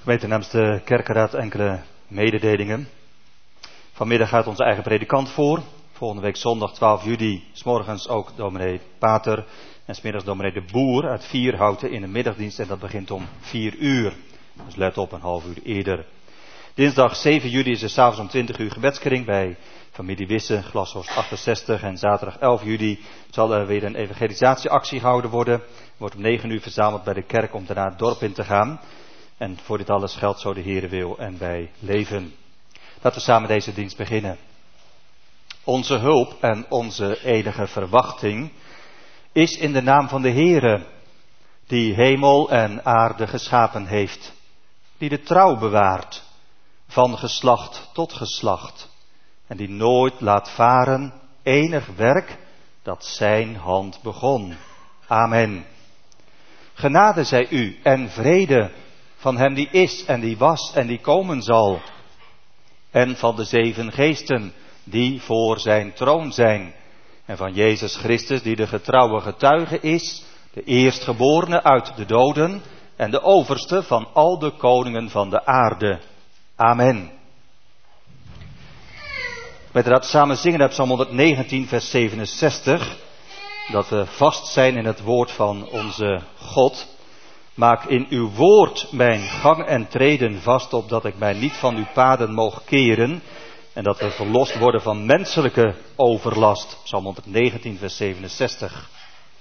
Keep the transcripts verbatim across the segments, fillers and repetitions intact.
Gemeente, namens de kerkenraad enkele mededelingen. Vanmiddag gaat onze eigen predikant voor. Volgende week zondag twaalf juli, 's morgens ook dominee Pater en 's middags dominee De Boer uit Vierhouten in de middagdienst. En dat begint om vier uur. Dus let op, een half uur eerder. Dinsdag zeven juli is er 's avonds om twintig uur gebedskring bij familie Wisse, Glashorst achtenzestig. En zaterdag elf juli zal er weer een evangelisatieactie gehouden worden. Er wordt om negen uur verzameld bij de kerk om daarna het dorp in te gaan. En voor dit alles geldt zo de Heere wil en wij leven. Laten we samen deze dienst beginnen. Onze hulp en onze enige verwachting is in de naam van de Heere, die hemel en aarde geschapen heeft, die de trouw bewaart, van geslacht tot geslacht, en die nooit laat varen enig werk dat zijn hand begon. Amen. Genade zij u en vrede van hem die is en die was en die komen zal, en van de zeven geesten die voor zijn troon zijn, en van Jezus Christus die de getrouwe getuige is, de eerstgeborene uit de doden en de overste van al de koningen van de aarde. Amen. Met dat samen zingen uit Psalm honderdnegentien vers zevenenzestig, dat we vast zijn in het woord van onze God. Maak in uw woord mijn gang en treden vast, opdat ik mij niet van uw paden moog keren, en dat we verlost worden van menselijke overlast. Psalm honderdnegentien vers zevenenzestig.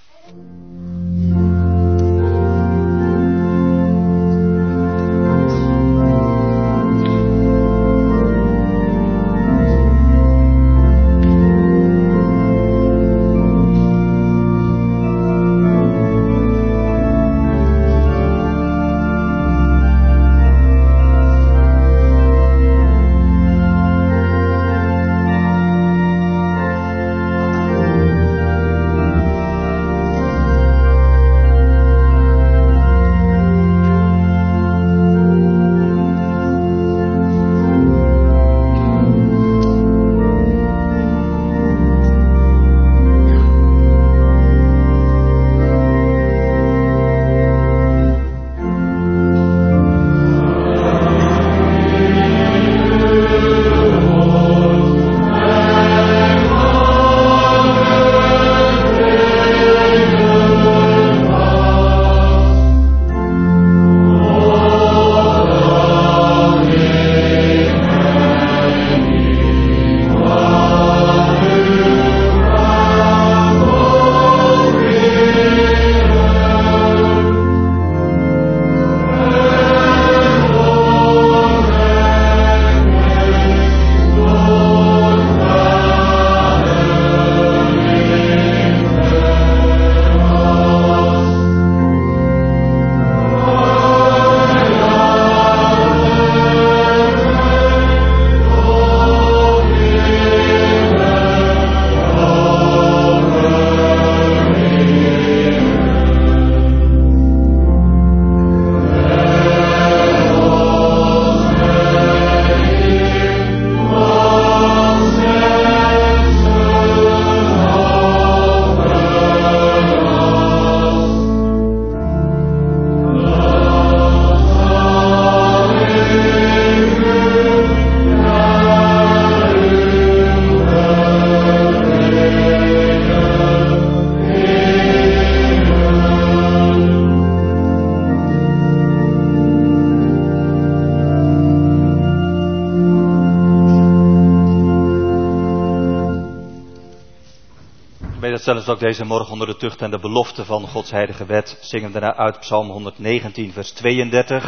Zelfs ook deze morgen onder de tucht en de belofte van Gods heilige wet zingen we daarna uit Psalm honderdnegentien vers tweeëndertig.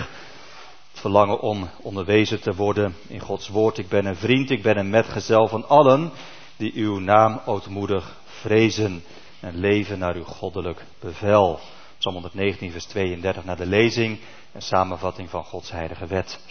Het verlangen om onderwezen te worden in Gods woord. Ik ben een vriend, ik ben een metgezel van allen die uw naam ootmoedig vrezen en leven naar uw goddelijk bevel. Psalm honderdnegentien vers tweeëndertig naar de lezing en samenvatting van Gods heilige wet.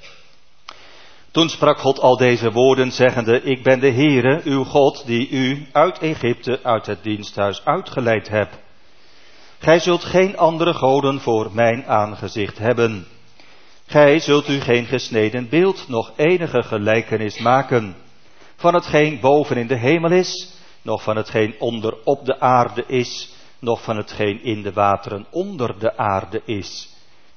Toen sprak God al deze woorden, zeggende, ik ben de Heere, uw God, die u uit Egypte, uit het diensthuis uitgeleid heb. Gij zult geen andere goden voor mijn aangezicht hebben. Gij zult u geen gesneden beeld, noch enige gelijkenis maken, van hetgeen boven in de hemel is, noch van hetgeen onder op de aarde is, noch van hetgeen in de wateren onder de aarde is.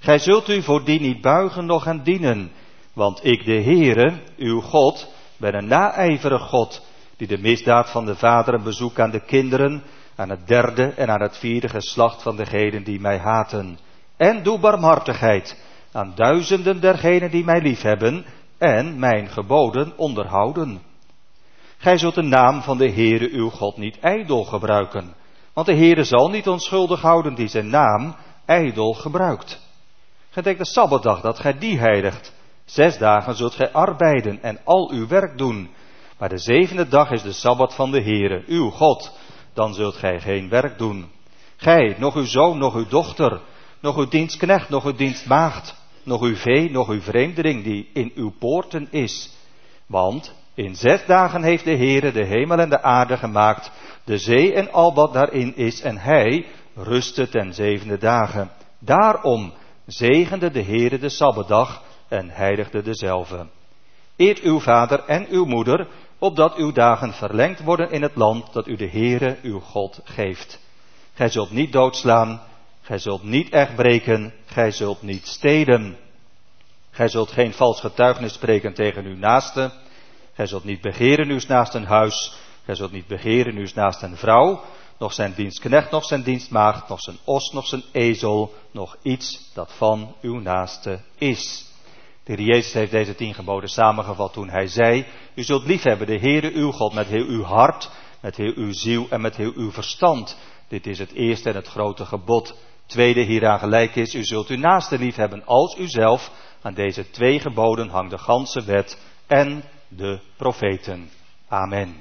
Gij zult u voor die niet buigen noch aan dienen, want ik de Heere, uw God, ben een naijverig God, die de misdaad van de vaderen bezoekt aan de kinderen, aan het derde en aan het vierde geslacht van degenen die mij haten. En doe barmhartigheid aan duizenden dergenen die mij liefhebben en mijn geboden onderhouden. Gij zult de naam van de Heere uw God niet ijdel gebruiken, want de Heere zal niet onschuldig houden die zijn naam ijdel gebruikt. Gedenk de Sabbatdag dat gij die heiligt. Zes dagen zult gij arbeiden en al uw werk doen. Maar de zevende dag is de Sabbat van de Heere, uw God. Dan zult gij geen werk doen. Gij, nog uw zoon, nog uw dochter, nog uw dienstknecht, nog uw dienstmaagd, nog uw vee, nog uw vreemdeling die in uw poorten is. Want in zes dagen heeft de Heere de hemel en de aarde gemaakt, de zee en al wat daarin is, en hij rustte ten zevende dagen. Daarom zegende de Heere de Sabbatdag en heiligde dezelve. Eert uw vader en uw moeder, opdat uw dagen verlengd worden in het land dat u de Heere uw God geeft. Gij zult niet doodslaan, gij zult niet echt breken, gij zult niet stelen. Gij zult geen vals getuigenis spreken tegen uw naaste. Gij zult niet begeren uws naasten huis, gij zult niet begeren uws naasten vrouw, nog zijn dienstknecht, nog zijn dienstmaagd, nog zijn os, nog zijn ezel, nog iets dat van uw naaste is. De Heer Jezus heeft deze tien geboden samengevat toen hij zei, u zult liefhebben de Heere uw God met heel uw hart, met heel uw ziel en met heel uw verstand. Dit is het eerste en het grote gebod. Tweede hieraan gelijk is, u zult uw naaste liefhebben als uzelf. Aan deze twee geboden hangt de ganse wet en de profeten. Amen.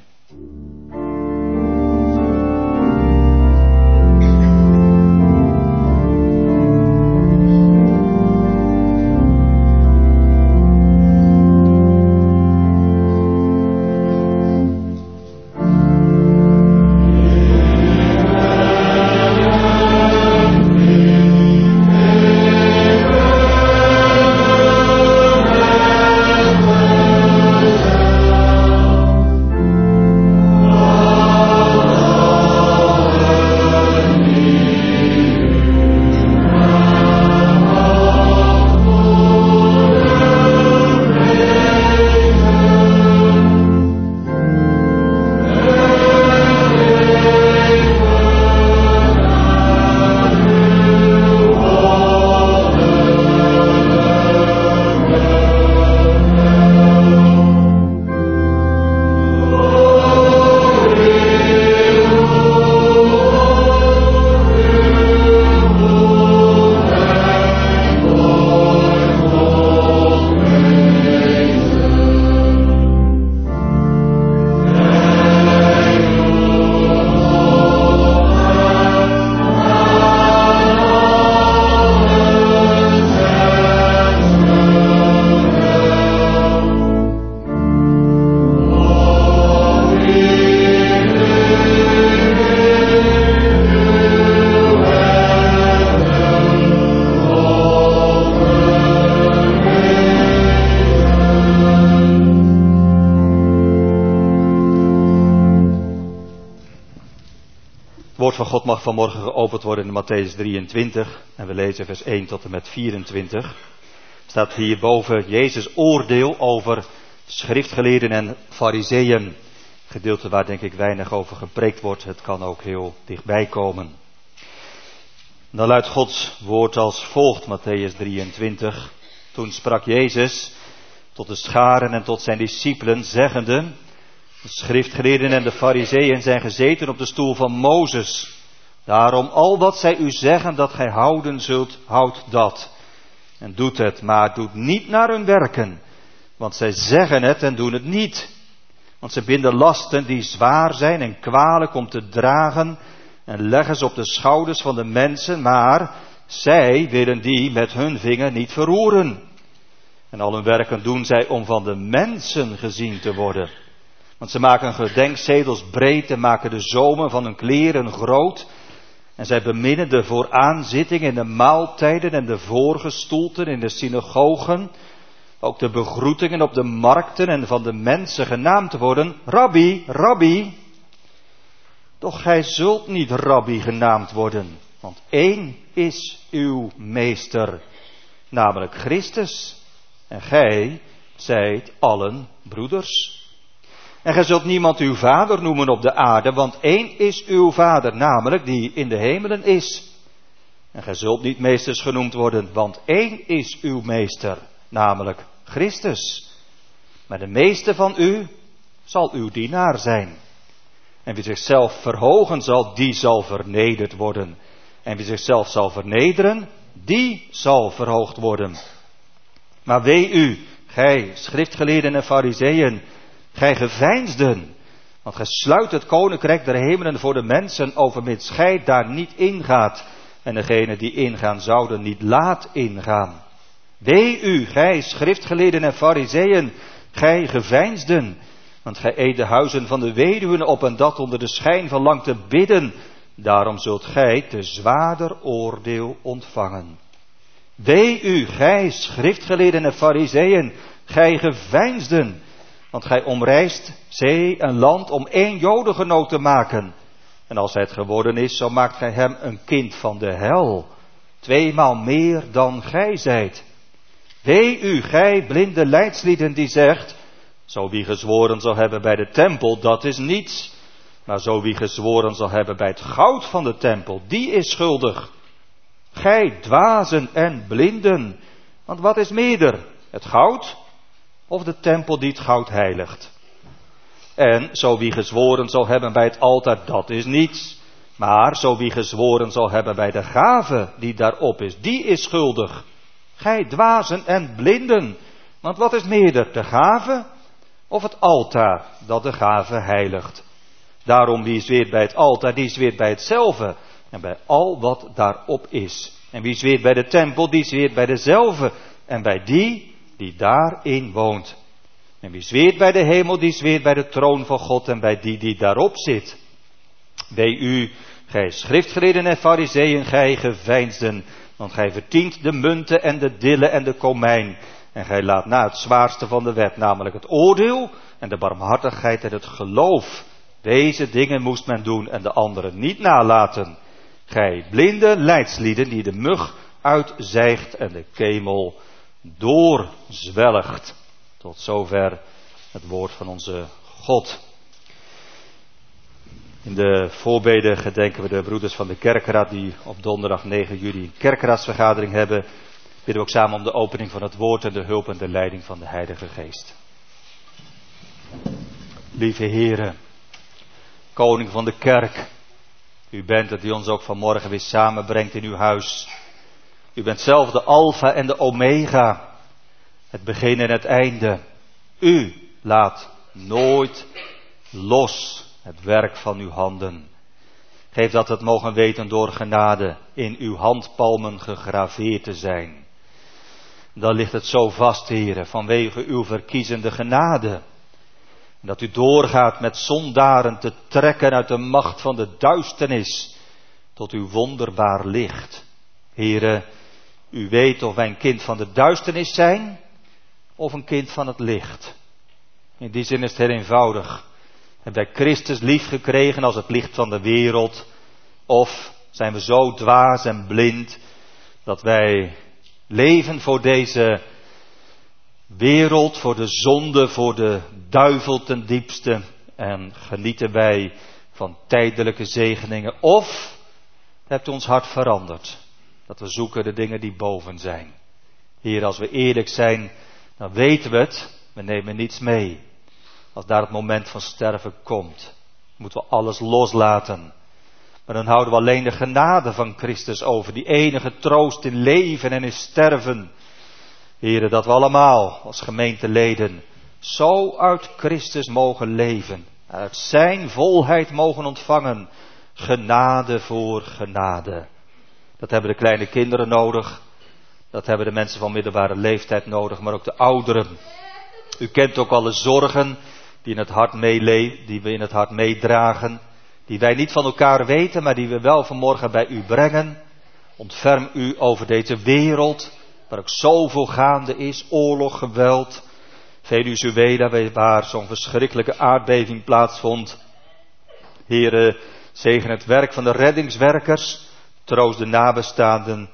Het woord van God mag vanmorgen geopend worden in Mattheüs drieëntwintig. En we lezen vers één tot en met vierentwintig. Staat hierboven Jezus' oordeel over schriftgeleerden en farizeeën. Gedeelte waar denk ik weinig over gepreekt wordt. Het kan ook heel dichtbij komen. Dan luidt Gods woord als volgt, Mattheüs drieëntwintig. Toen sprak Jezus tot de scharen en tot zijn discipelen, zeggende: de schriftgeleerden en de farizeeën zijn gezeten op de stoel van Mozes. Daarom al wat zij u zeggen dat gij houden zult, houdt dat. En doet het, maar doet niet naar hun werken. Want zij zeggen het en doen het niet. Want ze binden lasten die zwaar zijn en kwalijk om te dragen en leggen ze op de schouders van de mensen, maar zij willen die met hun vinger niet verroeren. En al hun werken doen zij om van de mensen gezien te worden. Want ze maken gedenkzedels breed en maken de zomen van hun kleren groot. En zij beminnen de vooraanzitting in de maaltijden en de voorgestoelten in de synagogen. Ook de begroetingen op de markten en van de mensen genaamd worden: Rabbi, Rabbi. Doch gij zult niet Rabbi genaamd worden, want één is uw meester, namelijk Christus. En gij zijt allen broeders. En gij zult niemand uw vader noemen op de aarde, want één is uw vader, namelijk die in de hemelen is. En gij zult niet meesters genoemd worden, want één is uw meester, namelijk Christus. Maar de meeste van u zal uw dienaar zijn. En wie zichzelf verhogen zal, die zal vernederd worden. En wie zichzelf zal vernederen, die zal verhoogd worden. Maar wee u, gij schriftgeleerden en farizeeën, gij geveinsden, want gij sluit het koninkrijk der hemelen voor de mensen, overmits gij daar niet ingaat, en degenen die ingaan zouden niet laat ingaan. Wee u, gij schriftgeleerden en farizeeën, gij geveinsden, want gij eet de huizen van de weduwen op en dat onder de schijn van lang te bidden. Daarom zult gij te zwaarder oordeel ontvangen. Wee u, gij schriftgeleerden en farizeeën, gij geveinsden, want gij omreist zee en land om één jodengenoot te maken. En als hij het geworden is, zo maakt gij hem een kind van de hel, tweemaal meer dan gij zijt. Wee u, gij blinde leidslieden die zegt, zo wie gezworen zal hebben bij de tempel, dat is niets. Maar zo wie gezworen zal hebben bij het goud van de tempel, die is schuldig. Gij dwazen en blinden, want wat is meerder, het goud of de tempel die het goud heiligt? En zo wie gezworen zal hebben bij het altaar, dat is niets. Maar zo wie gezworen zal hebben bij de gave die daarop is, die is schuldig. Gij dwazen en blinden, want wat is meerder, de gave of het altaar dat de gave heiligt? Daarom wie zweert bij het altaar, die zweert bij hetzelfde en bij al wat daarop is. En wie zweert bij de tempel, die zweert bij dezelfde en bij die die daarin woont. En wie zweert bij de hemel, die zweert bij de troon van God en bij die die daarop zit. Wee u, gij schriftgeleerden en farizeeën, gij geveinsden, want gij verdient de munten en de dillen en de komijn. En gij laat na het zwaarste van de wet, namelijk het oordeel en de barmhartigheid en het geloof. Deze dingen moest men doen en de anderen niet nalaten. Gij blinde leidslieden die de mug uitzijgt en de kemel doorzwelgt. Tot zover het woord van onze God. In de voorbeden gedenken we de broeders van de kerkraad die op donderdag negen juli een kerkraadsvergadering hebben. Bidden we ook samen om de opening van het woord en de hulp en de leiding van de Heilige Geest. Lieve Heere, Koning van de kerk, u bent het die ons ook vanmorgen weer samenbrengt in uw huis. U bent zelf de Alpha en de Omega, het begin en het einde. U laat nooit los het werk van uw handen. Geef dat we het mogen weten door genade in uw handpalmen gegraveerd te zijn. Dan ligt het zo vast, Heere, vanwege uw verkiezende genade. Dat u doorgaat met zondaren te trekken uit de macht van de duisternis tot uw wonderbaar licht. Heere, u weet of wij een kind van de duisternis zijn of een kind van het licht. In die zin is het heel eenvoudig. Hebben wij Christus lief gekregen als het licht van de wereld? Of zijn we zo dwaas en blind dat wij leven voor deze wereld, voor de zonde, voor de duivel ten diepste en genieten wij van tijdelijke zegeningen? Of hebt u ons hart veranderd, dat we zoeken de dingen die boven zijn? Heer, als we eerlijk zijn, dan weten we het, we nemen niets mee. Als daar het moment van sterven komt, moeten we alles loslaten. Maar dan houden we alleen de genade van Christus over, die enige troost in leven en in sterven. Heere, dat we allemaal als gemeenteleden zo uit Christus mogen leven, uit zijn volheid mogen ontvangen, genade voor genade. Dat hebben de kleine kinderen nodig, dat hebben de mensen van middelbare leeftijd nodig, maar ook de ouderen. U kent ook alle zorgen die, in het hart meele- die we in het hart meedragen, die wij niet van elkaar weten, maar die we wel vanmorgen bij u brengen. Ontferm u over deze wereld, waar ook zoveel gaande is, oorlog, geweld. Venezuela, waar zo'n verschrikkelijke aardbeving plaatsvond. Heere, zegen het werk van de reddingswerkers, troost de nabestaanden.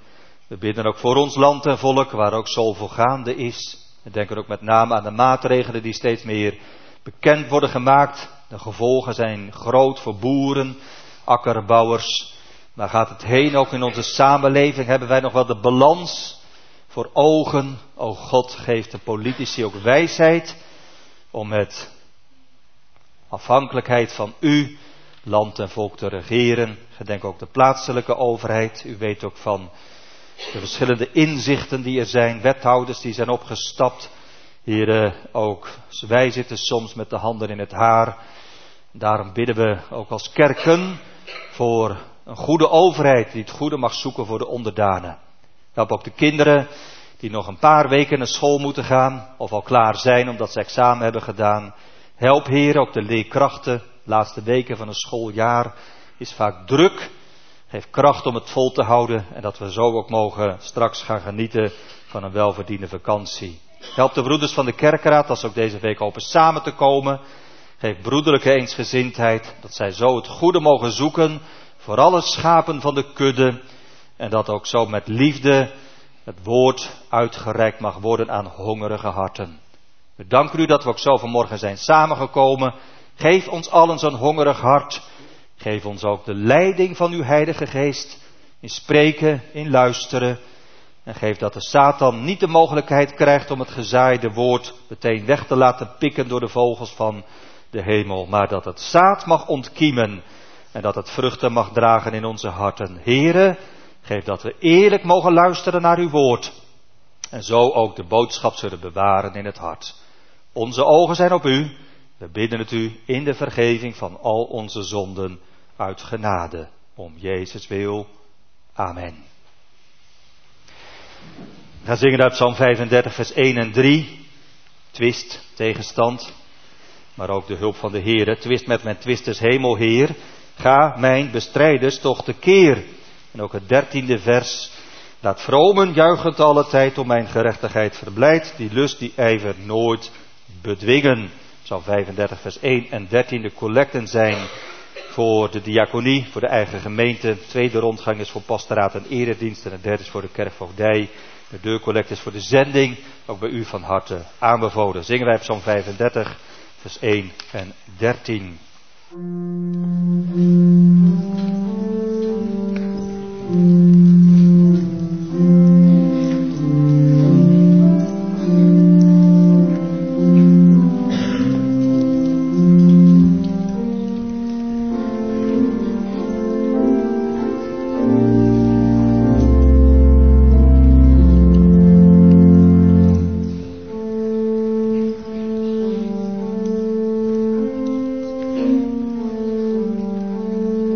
We bidden ook voor ons land en volk, waar ook zoveel gaande is. We denken ook met name aan de maatregelen die steeds meer bekend worden gemaakt. De gevolgen zijn groot voor boeren, akkerbouwers. Waar gaat het heen? Ook in onze samenleving hebben wij nog wel de balans voor ogen. O God, geeft de politici ook wijsheid om met afhankelijkheid van u land en volk te regeren. Gedenk ook de plaatselijke overheid. U weet ook van de verschillende inzichten die er zijn. Wethouders die zijn opgestapt. Heren, ook wij zitten soms met de handen in het haar. Daarom bidden we ook als kerken voor een goede overheid die het goede mag zoeken voor de onderdanen. Help ook de kinderen die nog een paar weken naar school moeten gaan of al klaar zijn omdat ze examen hebben gedaan. Help Heer ook de leerkrachten. De laatste weken van een schooljaar is vaak druk. Geef kracht om het vol te houden en dat we zo ook mogen straks gaan genieten van een welverdiende vakantie. Help de broeders van de kerkraad als ze ook deze week hopen samen te komen. Geef broederlijke eensgezindheid, dat zij zo het goede mogen zoeken voor alle schapen van de kudde. En dat ook zo met liefde het woord uitgereikt mag worden aan hongerige harten. We danken u dat we ook zo vanmorgen zijn samengekomen. Geef ons allen zo'n hongerig hart. Geef ons ook de leiding van uw Heilige Geest. In spreken, in luisteren. En geef dat de Satan niet de mogelijkheid krijgt om het gezaaide woord meteen weg te laten pikken door de vogels van de hemel. Maar dat het zaad mag ontkiemen. En dat het vruchten mag dragen in onze harten. Here, geef dat we eerlijk mogen luisteren naar uw woord. En zo ook de boodschap zullen bewaren in het hart. Onze ogen zijn op u. We bidden het u in de vergeving van al onze zonden uit genade. Om Jezus wil. Amen. We gaan zingen uit Psalm vijfendertig vers één en drie. Twist, tegenstand. Maar ook de hulp van de Heere. Twist met mijn twisters hemel, Heer. Ga mijn bestrijders toch tekeer. En ook het dertiende vers. Laat vromen juichend alle tijd om mijn gerechtigheid verblijd. Die lust, die ijver nooit bedwingen. Psalm vijfendertig vers één en dertien. De collecten zijn voor de diaconie, voor de eigen gemeente. De tweede rondgang is voor pastoraat en eredienst. En de derde is voor de kerkvoogdij. De deurcollecte is voor de zending. Ook bij u van harte aanbevolen. Zingen wij Psalm vijfendertig vers één en dertien. Thank you.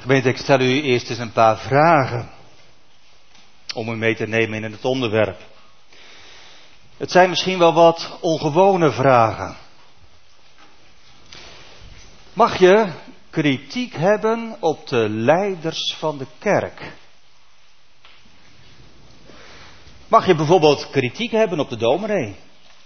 Gemeente, ik stel u eerst eens een paar vragen om u mee te nemen in het onderwerp. Het zijn misschien wel wat ongewone vragen. Mag je kritiek hebben op de leiders van de kerk? Mag je bijvoorbeeld kritiek hebben op de dominee?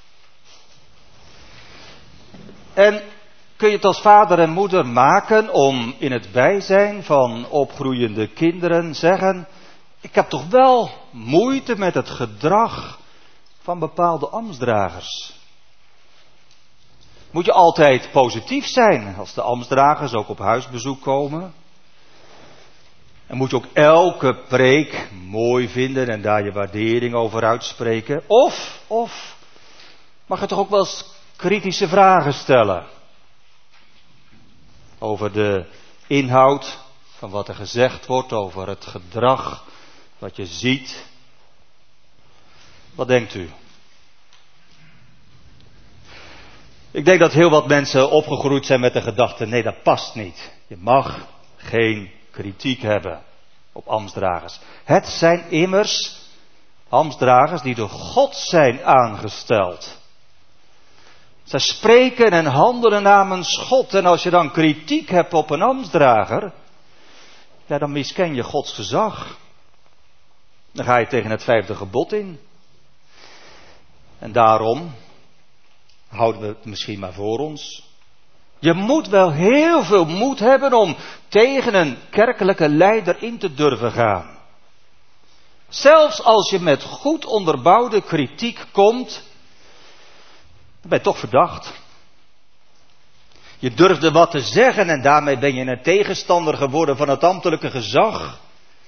En kun je het als vader en moeder maken om in het bijzijn van opgroeiende kinderen zeggen: ik heb toch wel moeite met het gedrag van bepaalde ambtsdragers. Moet je altijd positief zijn als de ambtsdragers ook op huisbezoek komen? En moet je ook elke preek mooi vinden en daar je waardering over uitspreken? Of, of mag je toch ook wel eens kritische vragen stellen over de inhoud van wat er gezegd wordt, over het gedrag wat je ziet? Wat denkt u? Ik denk dat heel wat mensen opgegroeid zijn met de gedachte: nee, dat past niet. Je mag geen kritiek hebben op ambtsdragers. Het zijn immers ambtsdragers die door God zijn aangesteld. Zij spreken en handelen namens God. En als je dan kritiek hebt op een ambtsdrager, ja, dan misken je Gods gezag. Dan ga je tegen het vijfde gebod in. En daarom houden we het misschien maar voor ons. Je moet wel heel veel moed hebben om tegen een kerkelijke leider in te durven gaan. Zelfs als je met goed onderbouwde kritiek komt, dan ben je toch verdacht. Je durfde wat te zeggen en daarmee ben je een tegenstander geworden van het ambtelijke gezag.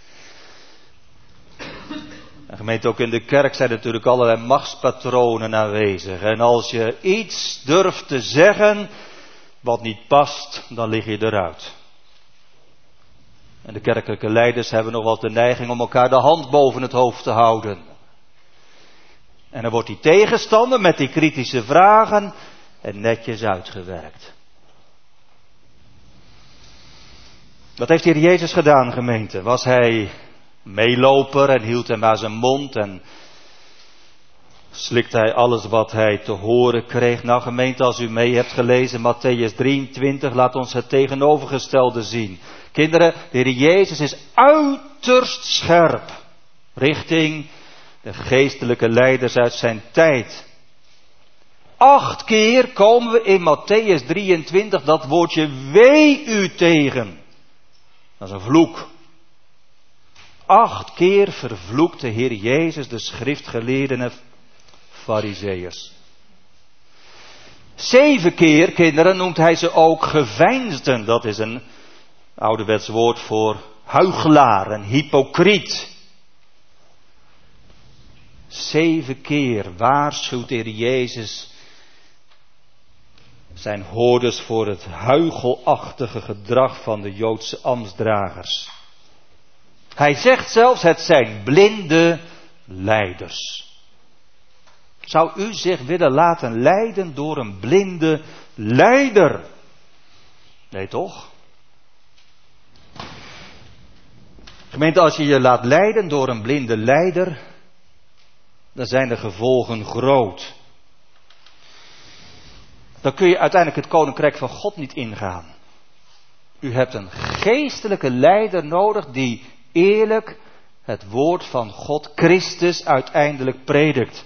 En gemeente, ook in de kerk zijn natuurlijk allerlei machtspatronen aanwezig. En als je iets durft te zeggen wat niet past, dan lig je eruit. En de kerkelijke leiders hebben nog wel de neiging om elkaar de hand boven het hoofd te houden. En dan wordt die tegenstander met die kritische vragen en netjes uitgewerkt. Wat heeft hier Jezus gedaan, gemeente? Was hij meeloper en hield hem aan zijn mond en slikte hij alles wat hij te horen kreeg? Nou, gemeente, als u mee hebt gelezen Mattheüs drieëntwintig, laat ons het tegenovergestelde zien. Kinderen, de Heer Jezus is uiterst scherp richting de geestelijke leiders uit zijn tijd. Acht keer komen we in Mattheüs drieëntwintig dat woordje wee u tegen. Dat is een vloek. Acht keer vervloekt de Heer Jezus de schriftgeleerden en farizeeërs. Zeven keer, kinderen, noemt hij ze ook geveinsden. Dat is een ouderwets woord voor huichelaar, een hypocriet. Zeven keer waarschuwt de Heer Jezus zijn hoorders voor het huichelachtige gedrag van de Joodse ambtsdragers. Hij zegt zelfs: het zijn blinde leiders. Zou u zich willen laten leiden door een blinde leider? Nee, toch? Gemeente, als je je laat leiden door een blinde leider, dan zijn de gevolgen groot. Dan kun je uiteindelijk het koninkrijk van God niet ingaan. U hebt een geestelijke leider nodig die eerlijk het woord van God, Christus, uiteindelijk predikt.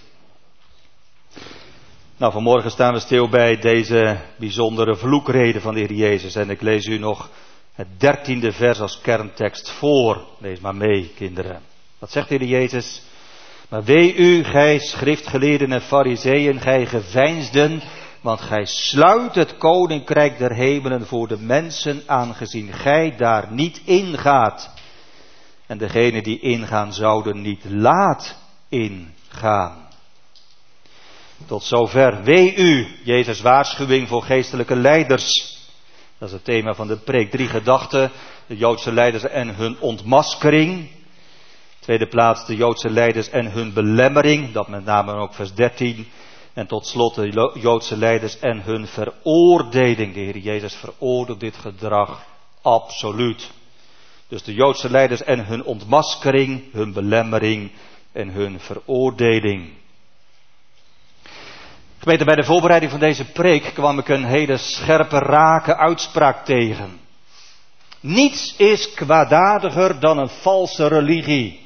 Nou, vanmorgen staan we stil bij deze bijzondere vloekrede van de Heer Jezus. En ik lees u nog het dertiende vers als kerntekst voor. Lees maar mee, kinderen. Wat zegt de Heer Jezus? Maar wee u, gij schriftgeleerden en farizeeën, gij geveinsden, want gij sluit het koninkrijk der hemelen voor de mensen, aangezien gij daar niet ingaat. En degene die ingaan zouden niet laat ingaan. Tot zover. Wee u, Jezus' waarschuwing voor geestelijke leiders. Dat is het thema van de preek. Drie gedachten. De Joodse leiders en hun ontmaskering. Tweede plaats de Joodse leiders en hun belemmering. Dat met name ook vers dertien. En tot slot de Joodse leiders en hun veroordeling. De Heer Jezus veroordeelt dit gedrag absoluut. Dus de Joodse leiders en hun ontmaskering, hun belemmering en hun veroordeling. Gemeente, bij de voorbereiding van deze preek kwam ik een hele scherpe, rake uitspraak tegen. Niets is kwaaddadiger dan een valse religie.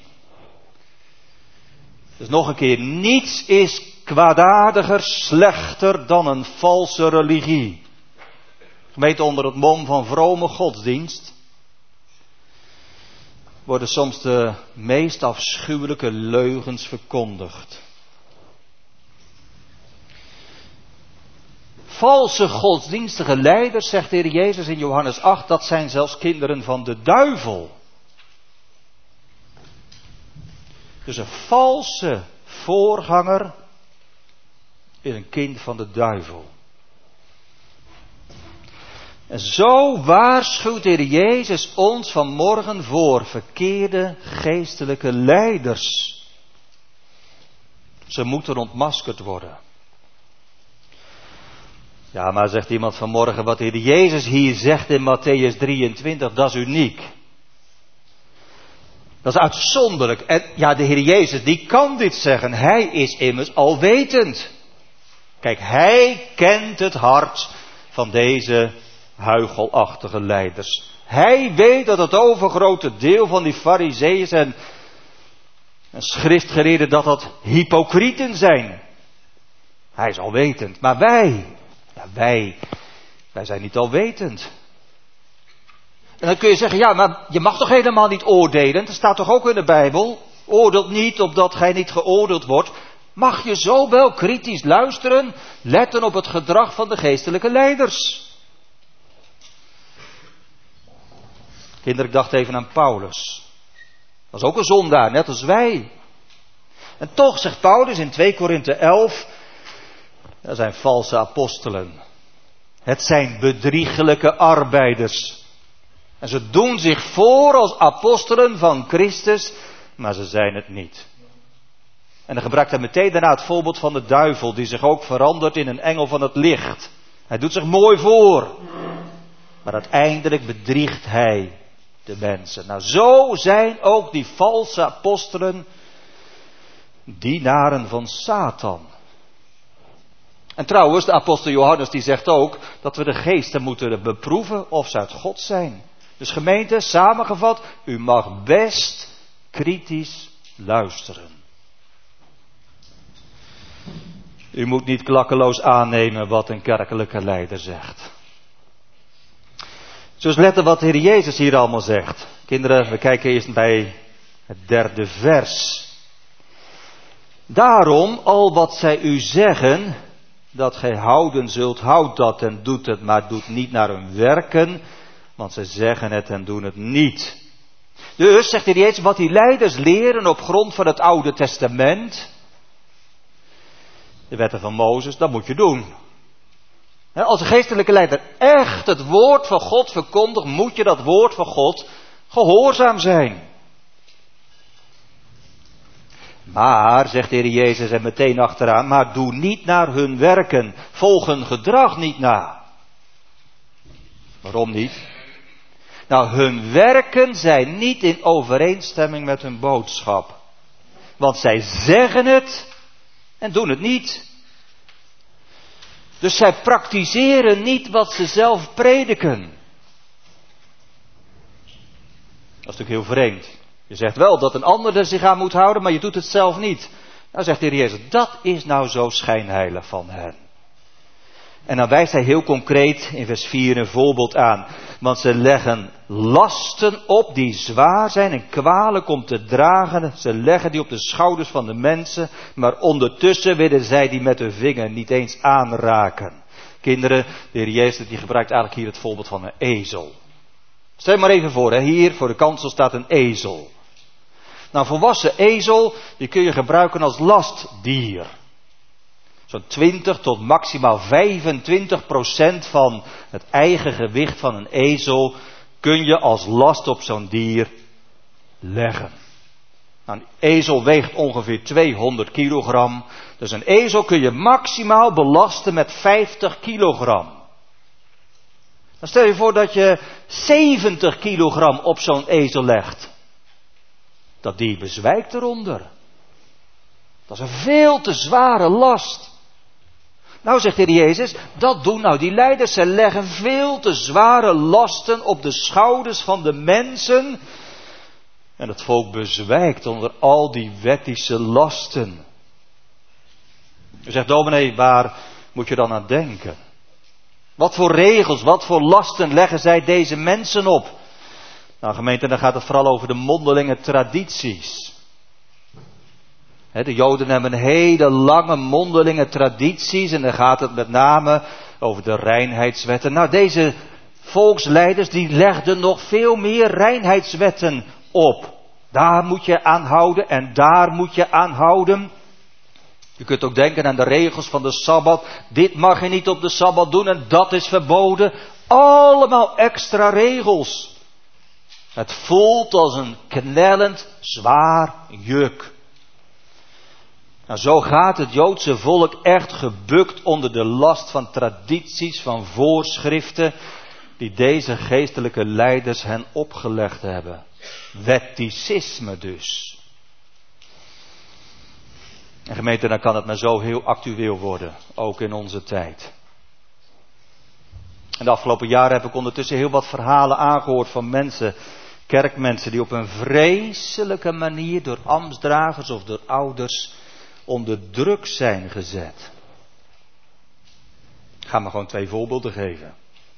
Dus nog een keer, niets is kwaaddadiger, slechter dan een valse religie. Gemeente, onder het mom van vrome godsdienst worden soms de meest afschuwelijke leugens verkondigd. Valse godsdienstige leiders, zegt de Heer Jezus in Johannes acht, dat zijn zelfs kinderen van de duivel. Dus een valse voorganger is een kind van de duivel. En zo waarschuwt de Heer Jezus ons vanmorgen voor verkeerde geestelijke leiders. Ze moeten ontmaskerd worden. Ja, maar zegt iemand vanmorgen, wat de Heer Jezus hier zegt in Mattheüs drieëntwintig, dat is uniek. Dat is uitzonderlijk. En ja, de Heer Jezus, die kan dit zeggen. Hij is immers alwetend. Kijk, hij kent het hart van deze huichelachtige leiders. Hij weet dat het overgrote deel van die farizeeën en, en schriftgeleerden, dat dat hypocrieten zijn. Hij is alwetend. Maar wij, ja wij, wij zijn niet alwetend. En dan kun je zeggen, ja, maar je mag toch helemaal niet oordelen? Er staat toch ook in de Bijbel, oordeelt niet opdat gij niet geoordeeld wordt. Mag je zo wel kritisch luisteren, letten op het gedrag van de geestelijke leiders? Kinderen, ik dacht even aan Paulus. Dat was ook een zondaar, net als wij. En toch zegt Paulus in twee Korinthe elf, dat zijn valse apostelen. Het zijn bedriegelijke arbeiders. En ze doen zich voor als apostelen van Christus, maar ze zijn het niet. En dan gebruikt hij meteen daarna het voorbeeld van de duivel, die zich ook verandert in een engel van het licht. Hij doet zich mooi voor, maar uiteindelijk bedriegt hij de mensen. Nou, zo zijn ook die valse apostelen dienaren van Satan. En trouwens, de apostel Johannes die zegt ook dat we de geesten moeten beproeven of ze uit God zijn. Dus gemeente, samengevat, u mag best kritisch luisteren. U moet niet klakkeloos aannemen wat een kerkelijke leider zegt. Dus letten wat de Heer Jezus hier allemaal zegt. Kinderen, we kijken eerst bij het derde vers. Daarom, al wat zij u zeggen, dat gij houden zult, houd dat en doet het, maar doet niet naar hun werken, want ze zeggen het en doen het niet. Dus, zegt de Heer Jezus, wat die leiders leren op grond van het Oude Testament, de wetten van Mozes, dat moet je doen. Als een geestelijke leider echt het woord van God verkondigt, moet je dat woord van God gehoorzaam zijn. Maar, zegt de Heer Jezus en meteen achteraan, maar doe niet naar hun werken, volg hun gedrag niet na. Waarom niet? Nou, hun werken zijn niet in overeenstemming met hun boodschap. Want zij zeggen het en doen het niet. Dus zij praktiseren niet wat ze zelf prediken. Dat is natuurlijk heel vreemd. Je zegt wel dat een ander er zich aan moet houden, maar je doet het zelf niet. Nou zegt de Heer Jezus, dat is nou zo schijnheilig van hen. En dan wijst hij heel concreet in vers vier een voorbeeld aan. Want ze leggen lasten op die zwaar zijn en kwalijk om te dragen. Ze leggen die op de schouders van de mensen. Maar ondertussen willen zij die met hun vinger niet eens aanraken. Kinderen, de Heer Jezus die gebruikt eigenlijk hier het voorbeeld van een ezel. Stel je maar even voor, hè, hier voor de kansel staat een ezel. Nou, een volwassen ezel, die kun je gebruiken als lastdier. Zo'n twintig tot maximaal vijfentwintig procent van het eigen gewicht van een ezel kun je als last op zo'n dier leggen. Nou, een ezel weegt ongeveer tweehonderd kilogram. Dus een ezel kun je maximaal belasten met vijftig kilogram. Dan stel je voor dat je zeventig kilogram op zo'n ezel legt. Dat die bezwijkt eronder. Dat is een veel te zware last. Nou, zegt de Heer Jezus, dat doen nou die leiders. Ze leggen veel te zware lasten op de schouders van de mensen. En het volk bezwijkt onder al die wettische lasten. U zegt, dominee, waar moet je dan aan denken? Wat voor regels, wat voor lasten leggen zij deze mensen op? Nou, gemeente, dan gaat het vooral over de mondelinge tradities. He, de Joden hebben hele lange mondelinge tradities en dan gaat het met name over de reinheidswetten. Nou, deze volksleiders die legden nog veel meer reinheidswetten op. Daar moet je aan houden en daar moet je aan houden. Je kunt ook denken aan de regels van de Sabbat. Dit mag je niet op de Sabbat doen en dat is verboden. Allemaal extra regels. Het voelt als een knellend zwaar juk. Nou, zo gaat het Joodse volk echt gebukt onder de last van tradities, van voorschriften, die deze geestelijke leiders hen opgelegd hebben. Wetticisme dus. En gemeente, dan kan het maar zo heel actueel worden, ook in onze tijd. En de afgelopen jaren heb ik ondertussen heel wat verhalen aangehoord van mensen, kerkmensen, die op een vreselijke manier door ambtsdragers of door ouders onder druk zijn gezet. Ik ga maar gewoon twee voorbeelden geven.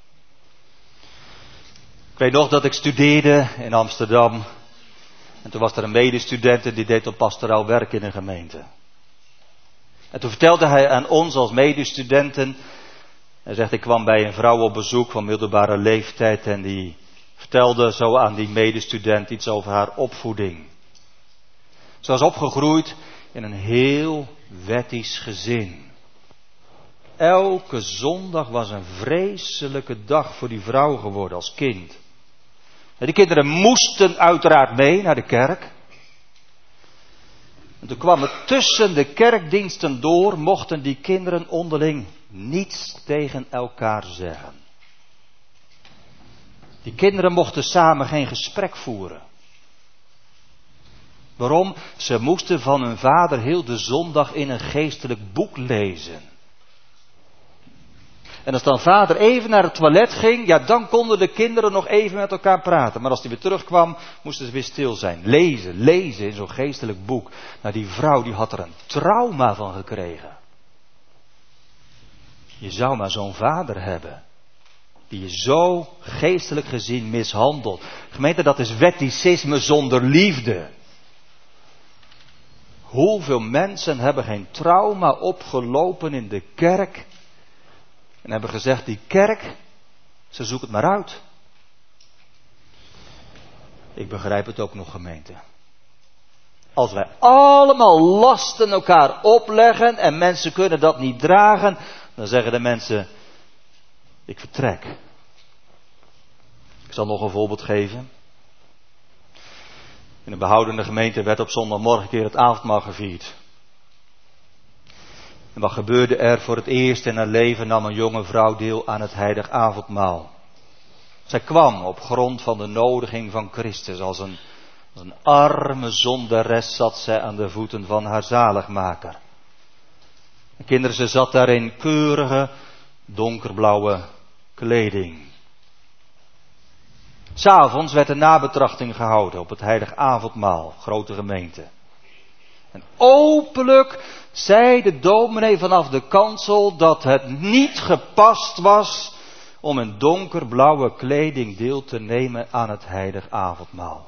Ik weet nog dat ik studeerde in Amsterdam. En toen was er een medestudent die deed op pastoraal werk in een gemeente. En toen vertelde hij aan ons als medestudenten. Hij zegt, ik kwam bij een vrouw op bezoek van middelbare leeftijd. En die vertelde zo aan die medestudent iets over haar opvoeding. Ze was opgegroeid in een heel wettisch gezin. Elke zondag was een vreselijke dag voor die vrouw geworden als kind. En die kinderen moesten uiteraard mee naar de kerk. En toen kwam het tussen de kerkdiensten door, mochten die kinderen onderling niets tegen elkaar zeggen. Die kinderen mochten samen geen gesprek voeren. Waarom? Ze moesten van hun vader heel de zondag in een geestelijk boek lezen. En als dan vader even naar het toilet ging, ja, dan konden de kinderen nog even met elkaar praten. Maar als hij weer terugkwam, moesten ze weer stil zijn. Lezen, lezen in zo'n geestelijk boek. Nou, die vrouw die had er een trauma van gekregen. Je zou maar zo'n vader hebben, die je zo geestelijk gezien mishandelt. Gemeente, dat is wetticisme zonder liefde. Hoeveel mensen hebben geen trauma opgelopen in de kerk en hebben gezegd, die kerk, ze zoekt het maar uit. Ik begrijp het ook nog, gemeente. Als wij allemaal lasten elkaar opleggen en mensen kunnen dat niet dragen, dan zeggen de mensen, ik vertrek. Ik zal nog een voorbeeld geven. In een behoudende gemeente werd op zondagmorgen een keer het avondmaal gevierd. En wat gebeurde er? Voor het eerst in haar leven nam een jonge vrouw deel aan het heilig avondmaal. Zij kwam op grond van de nodiging van Christus. Als een, als een arme zondares zat zij aan de voeten van haar zaligmaker. En kinderen, ze zat daar in keurige, donkerblauwe kleding. 'S'avonds werd een nabetrachting gehouden op het heilig avondmaal, grote gemeente. En openlijk zei de dominee vanaf de kansel dat het niet gepast was om in donkerblauwe kleding deel te nemen aan het heilig avondmaal.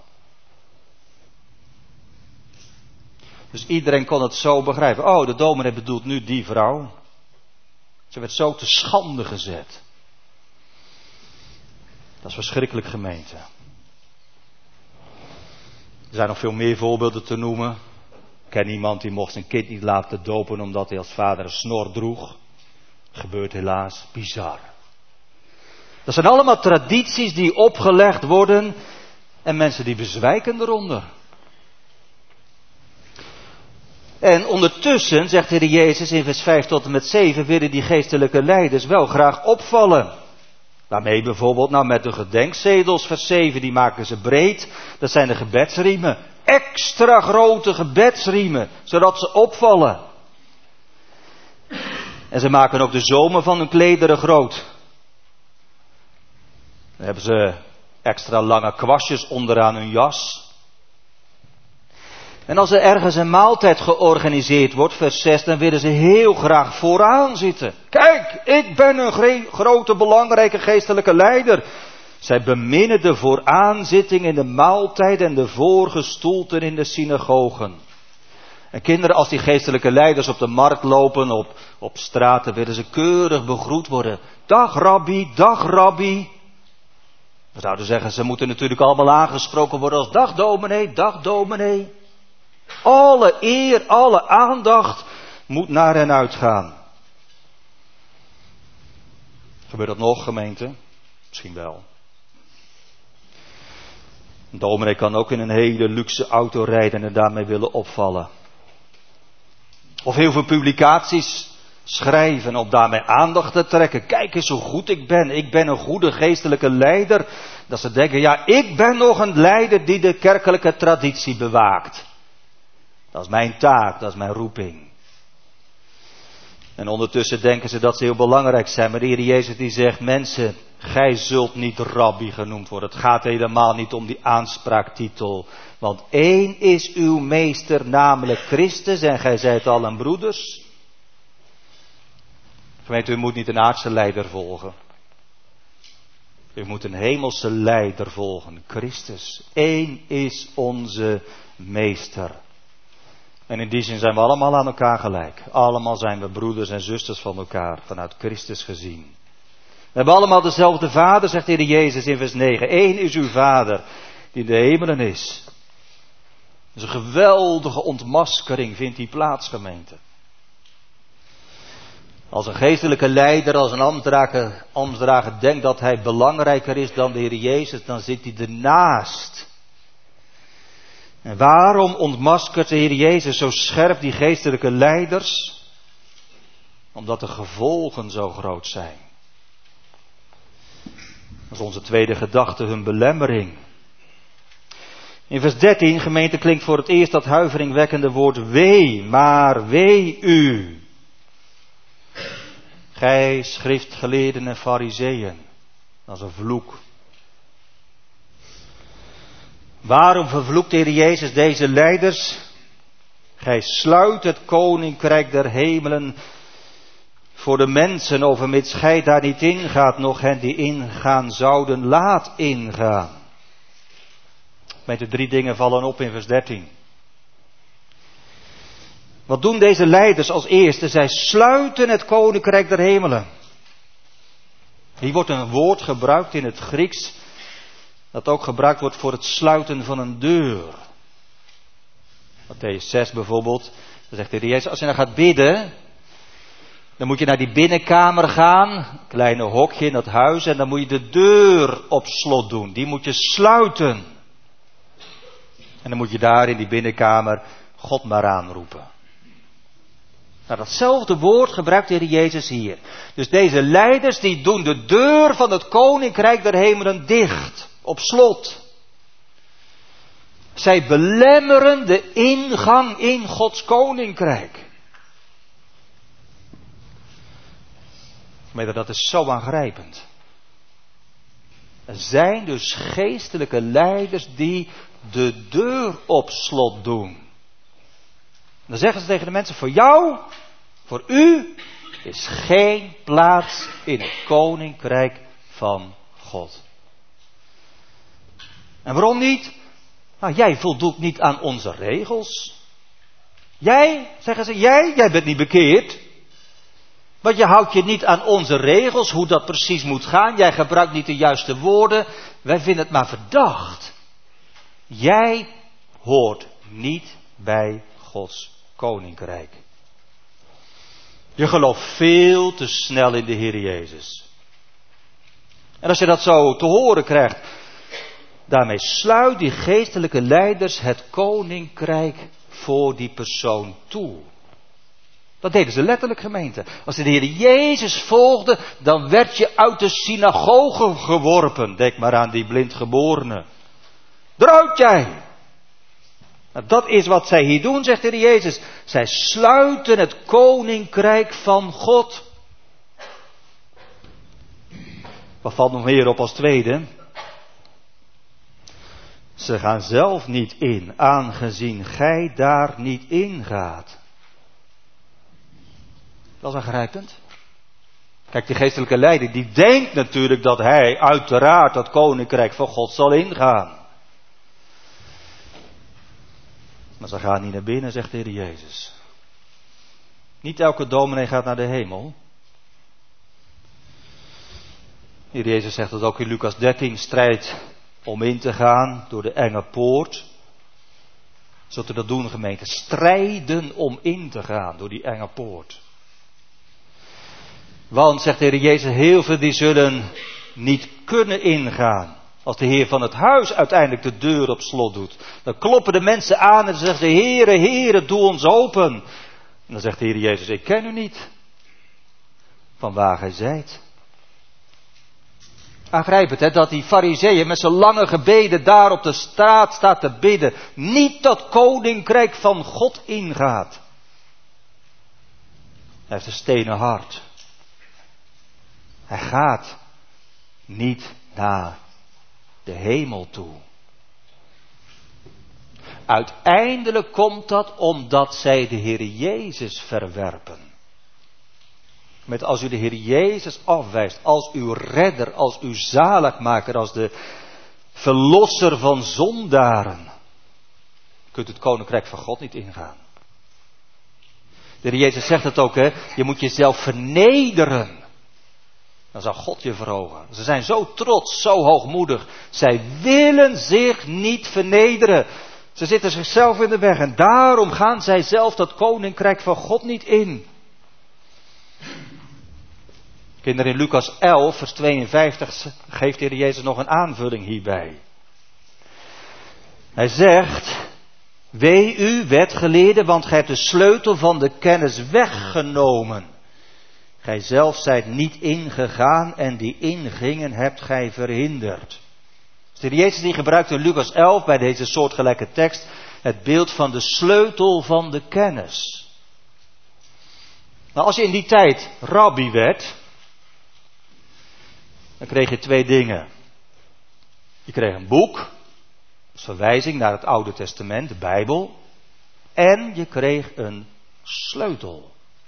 Dus iedereen kon het zo begrijpen. Oh, de dominee bedoelt nu die vrouw. Ze werd zo te schande gezet. Dat is verschrikkelijk, gemeente. Er zijn nog veel meer voorbeelden te noemen. Ik ken iemand die mocht zijn kind niet laten dopen omdat hij als vader een snor droeg. Gebeurt helaas. Bizar. Dat zijn allemaal tradities die opgelegd worden en mensen die bezwijken eronder. En ondertussen, zegt de Heer Jezus in vers vijf tot en met zeven, willen die geestelijke leiders wel graag opvallen. Waarmee bijvoorbeeld, nou met de gedenkzedels, vers zeven, die maken ze breed. Dat zijn de gebedsriemen. Extra grote gebedsriemen, zodat ze opvallen. En ze maken ook de zomen van hun klederen groot. Dan hebben ze extra lange kwastjes onderaan hun jas. En als er ergens een maaltijd georganiseerd wordt, vers zes, dan willen ze heel graag vooraan zitten. Kijk, ik ben een gre- grote belangrijke geestelijke leider. Zij beminnen de vooraanzitting in de maaltijd en de voorgestoelten in de synagogen. En kinderen, als die geestelijke leiders op de markt lopen, op, op straten, willen ze keurig begroet worden. Dag rabbi, dag rabbi. We zouden zeggen, ze moeten natuurlijk allemaal aangesproken worden als dag dominee, dag dominee. Alle eer, alle aandacht moet naar hen uitgaan. Gebeurt dat nog, gemeente? Misschien wel. Een dominee kan ook in een hele luxe auto rijden en daarmee willen opvallen. Of heel veel publicaties schrijven om daarmee aandacht te trekken. Kijk eens hoe goed ik ben. Ik ben een goede geestelijke leider. Dat ze denken, ja, ik ben nog een leider die de kerkelijke traditie bewaakt. Dat is mijn taak, dat is mijn roeping. En ondertussen denken ze dat ze heel belangrijk zijn. Maar de Heer Jezus die zegt, mensen, gij zult niet rabbi genoemd worden. Het gaat helemaal niet om die aanspraaktitel. Want één is uw meester, namelijk Christus. En gij zijt allen broeders. Gemeente, u moet niet een aardse leider volgen. U moet een hemelse leider volgen, Christus. Eén is onze meester. En in die zin zijn we allemaal aan elkaar gelijk. Allemaal zijn we broeders en zusters van elkaar, vanuit Christus gezien. We hebben allemaal dezelfde Vader, zegt de Heer Jezus in vers negen. Eén is uw Vader, die in de hemelen is. Dus een geweldige ontmaskering vindt die plaats, gemeente. Als een geestelijke leider, als een ambtsdrager, ambtsdrager denkt dat hij belangrijker is dan de Heer Jezus, dan zit hij ernaast. En waarom ontmaskert de Heer Jezus zo scherp die geestelijke leiders? Omdat de gevolgen zo groot zijn. Dat is onze tweede gedachte, hun belemmering. In vers dertien, gemeente, klinkt voor het eerst dat huiveringwekkende woord wee, maar wee u. Gij schriftgeleerden en farizeeën. Dat is een vloek. Waarom vervloekt de Heer Jezus deze leiders? Gij sluit het koninkrijk der hemelen voor de mensen, overmits gij daar niet ingaat, nog hen die ingaan zouden laat ingaan. Met de drie dingen vallen op in vers dertien. Wat doen deze leiders als eerste? Zij sluiten het koninkrijk der hemelen. Hier wordt een woord gebruikt in het Grieks dat ook gebruikt wordt voor het sluiten van een deur. Mattheüs zes bijvoorbeeld. Dan zegt de Heer Jezus, als je nou gaat bidden, dan moet je naar die binnenkamer gaan, een kleine hokje in dat huis, en dan moet je de deur op slot doen. Die moet je sluiten. En dan moet je daar in die binnenkamer God maar aanroepen. Nou, datzelfde woord gebruikt de Heer Jezus hier. Dus deze leiders die doen de deur van het koninkrijk der hemelen dicht, op slot. Zij belemmeren de ingang in Gods koninkrijk. Maar dat is zo aangrijpend. Er zijn dus geestelijke leiders die de deur op slot doen. Dan zeggen ze tegen de mensen, voor jou, voor u, is geen plaats in het koninkrijk van God. En waarom niet? Nou, jij voldoet niet aan onze regels. Jij, zeggen ze, jij, jij bent niet bekeerd. Want je houdt je niet aan onze regels, hoe dat precies moet gaan. Jij gebruikt niet de juiste woorden. Wij vinden het maar verdacht. Jij hoort niet bij Gods koninkrijk. Je gelooft veel te snel in de Heer Jezus. En als je dat zo te horen krijgt, daarmee sluit die geestelijke leiders het koninkrijk voor die persoon toe. Dat deden ze letterlijk, gemeente. Als je de Heer Jezus volgde, dan werd je uit de synagoge geworpen. Denk maar aan die blindgeborene. Eruit jij! Nou, dat is wat zij hier doen, zegt de Heer Jezus. Zij sluiten het koninkrijk van God. Wat valt nog meer op als tweede? Ze gaan zelf niet in, aangezien gij daar niet in gaat. Dat is aangrijpend. Kijk, die geestelijke leider, die denkt natuurlijk dat hij uiteraard dat koninkrijk van God zal ingaan. Maar ze gaan niet naar binnen, zegt de Heer Jezus. Niet elke dominee gaat naar de hemel. De Heer Jezus zegt dat ook in Lucas dertien, strijd om in te gaan door de enge poort. Zult u dat doen, gemeente? Strijden om in te gaan door die enge poort. Want, zegt de Heer Jezus, heel veel die zullen niet kunnen ingaan. Als de Heer van het huis uiteindelijk de deur op slot doet. Dan kloppen de mensen aan en zeggen ze, Heere, Heere, doe ons open. En dan zegt de Heer Jezus, ik ken u niet. Van waar gij zijt. Aangrijpend, hè, dat die farizeeën met zijn lange gebeden daar op de straat staat te bidden. Niet dat koninkrijk van God ingaat. Hij heeft een stenen hart. Hij gaat niet naar de hemel toe. Uiteindelijk komt dat omdat zij de Heer Jezus verwerpen. Met als u de Heer Jezus afwijst als uw redder, als uw zaligmaker, als de verlosser van zondaren, kunt u het koninkrijk van God niet ingaan. De Heer Jezus zegt het ook, hè, je moet jezelf vernederen. Dan zal God je verhogen. Ze zijn zo trots, zo hoogmoedig. Zij willen zich niet vernederen. Ze zitten zichzelf in de weg. En daarom gaan zij zelf dat koninkrijk van God niet in. Kinderen, in Lucas elf, vers tweeënvijftig geeft de Heer Jezus nog een aanvulling hierbij. Hij zegt, wee u wetgeleerden, want gij hebt de sleutel van de kennis weggenomen. Gij zelf zijt niet ingegaan en die ingingen hebt gij verhinderd. Dus de Heer Jezus die gebruikt in Lucas elf bij deze soortgelijke tekst het beeld van de sleutel van de kennis. Nou, als je in die tijd rabbi werd, dan kreeg je twee dingen. Je kreeg een boek, als verwijzing naar het Oude Testament, de Bijbel. En je kreeg een sleutel.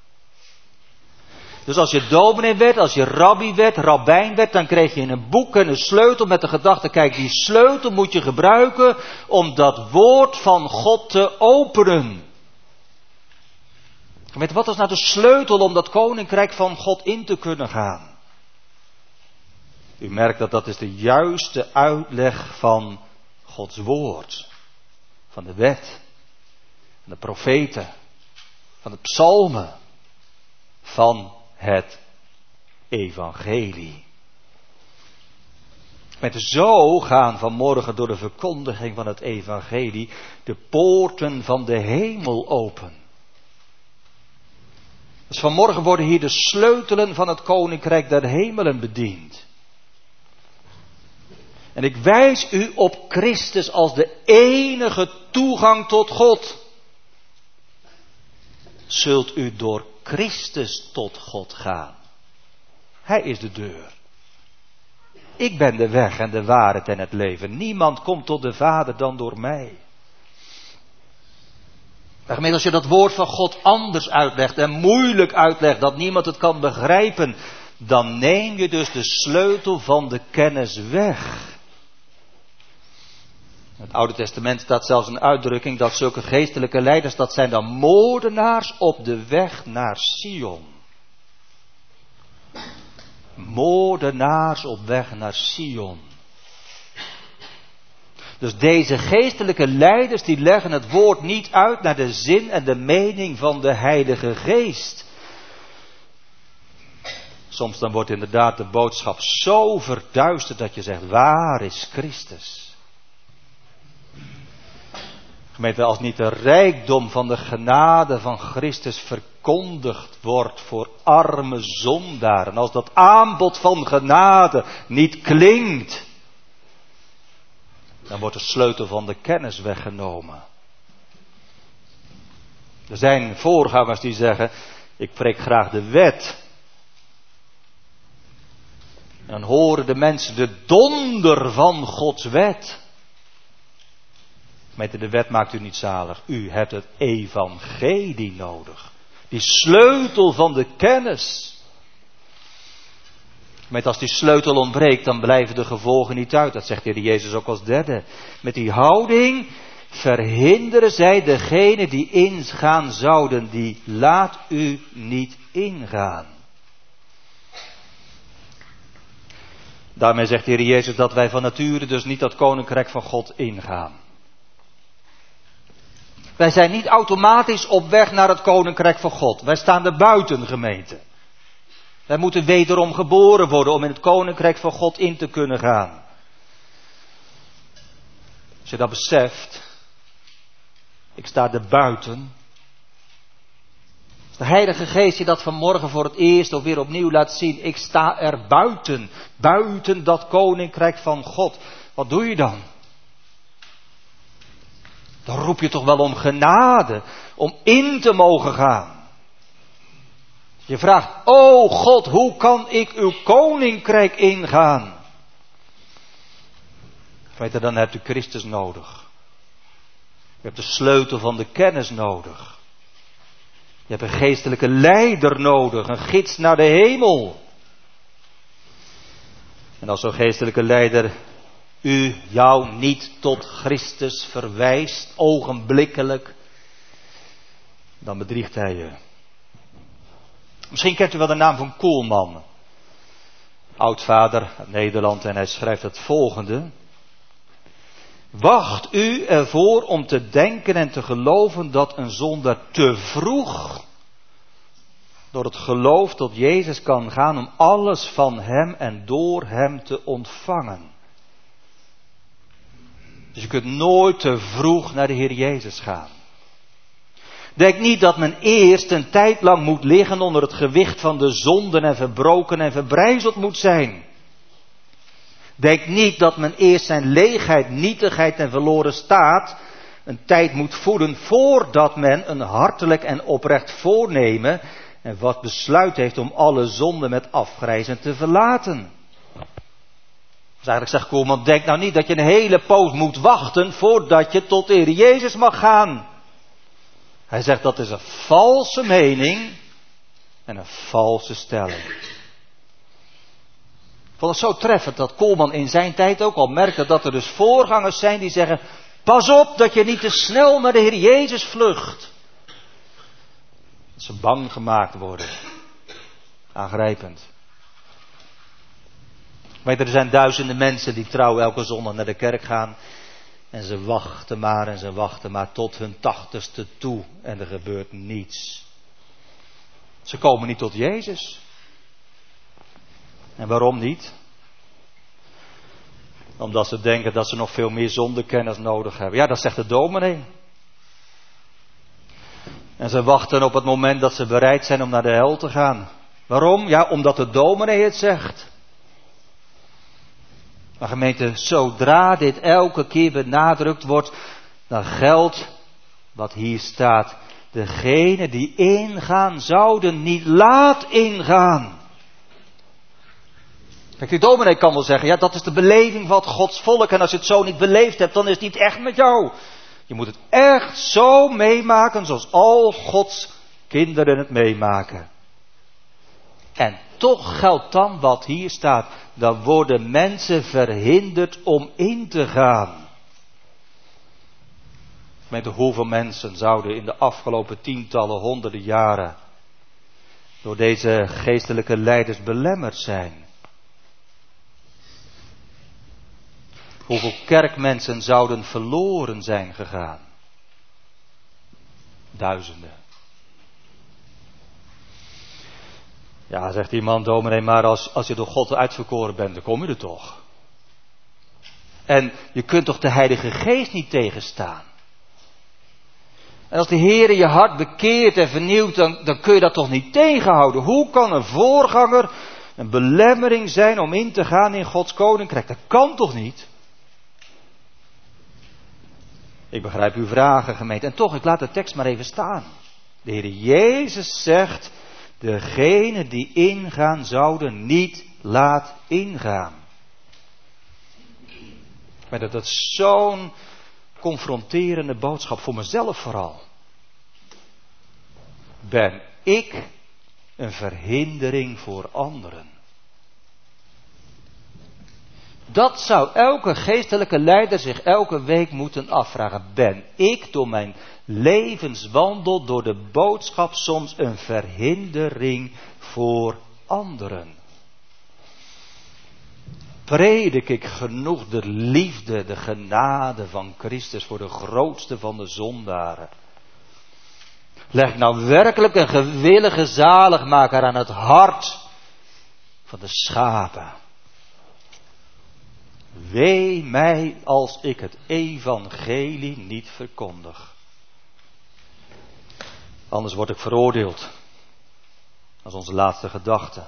Dus als je dominee werd, als je rabbi werd, rabbijn werd, dan kreeg je een boek en een sleutel met de gedachte, kijk, die sleutel moet je gebruiken om dat woord van God te openen. Weet, wat is nou de sleutel om dat koninkrijk van God in te kunnen gaan? U merkt dat dat is de juiste uitleg van Gods woord. Van de wet, van de profeten, van de psalmen, van het evangelie. Met zo gaan vanmorgen door de verkondiging van het evangelie de poorten van de hemel open. Dus vanmorgen worden hier de sleutelen van het koninkrijk der hemelen bediend. En ik wijs u op Christus als de enige toegang tot God. Zult u door Christus tot God gaan. Hij is de deur. Ik ben de weg en de waarheid en het leven. Niemand komt tot de Vader dan door mij. Maar als je dat woord van God anders uitlegt en moeilijk uitlegt, dat niemand het kan begrijpen, dan neem je dus de sleutel van de kennis weg. In het Oude Testament staat zelfs een uitdrukking dat zulke geestelijke leiders, dat zijn dan moordenaars op de weg naar Sion. Moordenaars op weg naar Sion. Dus deze geestelijke leiders die leggen het woord niet uit naar de zin en de mening van de Heilige Geest. Soms dan wordt inderdaad de boodschap zo verduisterd dat je zegt, waar is Christus? Gemeente, als niet de rijkdom van de genade van Christus verkondigd wordt voor arme zondaren, als dat aanbod van genade niet klinkt, dan wordt de sleutel van de kennis weggenomen. Er zijn voorgangers die zeggen, ik preek graag de wet. En dan horen de mensen de donder van Gods wet. Gemeente, de wet maakt u niet zalig. U hebt het evangelie nodig. Die sleutel van de kennis. Gemeente, als die sleutel ontbreekt, dan blijven de gevolgen niet uit. Dat zegt de Heer Jezus ook als derde. Met die houding verhinderen zij degene die ingaan zouden. Die laat u niet ingaan. Daarmee zegt de Heer Jezus dat wij van nature dus niet dat koninkrijk van God ingaan. Wij zijn niet automatisch op weg naar het koninkrijk van God. Wij staan er buiten, gemeente. Wij moeten wederom geboren worden om in het koninkrijk van God in te kunnen gaan. Als je dat beseft, ik sta er buiten. Als de Heilige Geest je dat vanmorgen voor het eerst of weer opnieuw laat zien, ik sta er buiten. Buiten dat koninkrijk van God. Wat doe je dan? Dan roep je toch wel om genade, om in te mogen gaan. Je vraagt, o God, hoe kan ik uw koninkrijk ingaan? Weet je, dan hebt u Christus nodig. Je hebt de sleutel van de kennis nodig. Je hebt een geestelijke leider nodig, een gids naar de hemel. En als zo'n geestelijke leider u jou niet tot Christus verwijst, ogenblikkelijk, dan bedriegt hij je. Misschien kent u wel de naam van Koelman. Oudvader uit Nederland, en hij schrijft het volgende. Wacht u ervoor om te denken en te geloven dat een zondaar te vroeg door het geloof tot Jezus kan gaan om alles van hem en door hem te ontvangen. Dus je kunt nooit te vroeg naar de Heer Jezus gaan. Denk niet dat men eerst een tijd lang moet liggen onder het gewicht van de zonden en verbroken en verbrijzeld moet zijn. Denk niet dat men eerst zijn leegheid, nietigheid en verloren staat een tijd moet voeden voordat men een hartelijk en oprecht voornemen en wat besluit heeft om alle zonden met afgrijzen te verlaten. Dus eigenlijk zegt Koelman, denk nou niet dat je een hele poos moet wachten voordat je tot de Heer Jezus mag gaan. Hij zegt dat is een valse mening en een valse stelling. Ik vond het zo treffend dat Koelman in zijn tijd ook al merkte dat er dus voorgangers zijn die zeggen, pas op dat je niet te snel naar de Heer Jezus vlucht. Dat ze bang gemaakt worden. Aangrijpend. Weet je, er zijn duizenden mensen die trouw elke zondag naar de kerk gaan. En ze wachten maar en ze wachten maar tot hun tachtigste toe. En er gebeurt niets. Ze komen niet tot Jezus. En waarom niet? Omdat ze denken dat ze nog veel meer zondekennis nodig hebben. Ja, dat zegt de dominee. En ze wachten op het moment dat ze bereid zijn om naar de hel te gaan. Waarom? Ja, omdat de dominee het zegt. Maar gemeente, zodra dit elke keer benadrukt wordt, dan geldt wat hier staat. Degene die ingaan zouden niet laat ingaan. Kijk, die dominee kan wel zeggen, ja, dat is de beleving van Gods volk. En als je het zo niet beleefd hebt, dan is het niet echt met jou. Je moet het echt zo meemaken zoals al Gods kinderen het meemaken. En toch geldt dan wat hier staat. Dan worden mensen verhinderd om in te gaan. Met hoeveel mensen zouden in de afgelopen tientallen, honderden jaren door deze geestelijke leiders belemmerd zijn? Hoeveel kerkmensen zouden verloren zijn gegaan? Duizenden. Ja, zegt die man, dominee, maar als, als je door God uitverkoren bent, dan kom je er toch. En je kunt toch de Heilige Geest niet tegenstaan? En als de Heer je hart bekeert en vernieuwt, dan, dan kun je dat toch niet tegenhouden. Hoe kan een voorganger een belemmering zijn om in te gaan in Gods koninkrijk? Dat kan toch niet? Ik begrijp uw vragen, gemeente. En toch, ik laat de tekst maar even staan. De Heer Jezus zegt, degene die ingaan zouden niet laat ingaan. Maar dat is zo'n confronterende boodschap voor mezelf vooral. Ben ik een verhindering voor anderen? Dat zou elke geestelijke leider zich elke week moeten afvragen. Ben ik door mijn levenswandel, door de boodschap soms een verhindering voor anderen? Predik ik genoeg de liefde, de genade van Christus voor de grootste van de zondaren? Leg ik nou werkelijk een gewillige zaligmaker aan het hart van de schapen? Wee mij als ik het evangelie niet verkondig. Anders word ik veroordeeld. Dat is onze laatste gedachte.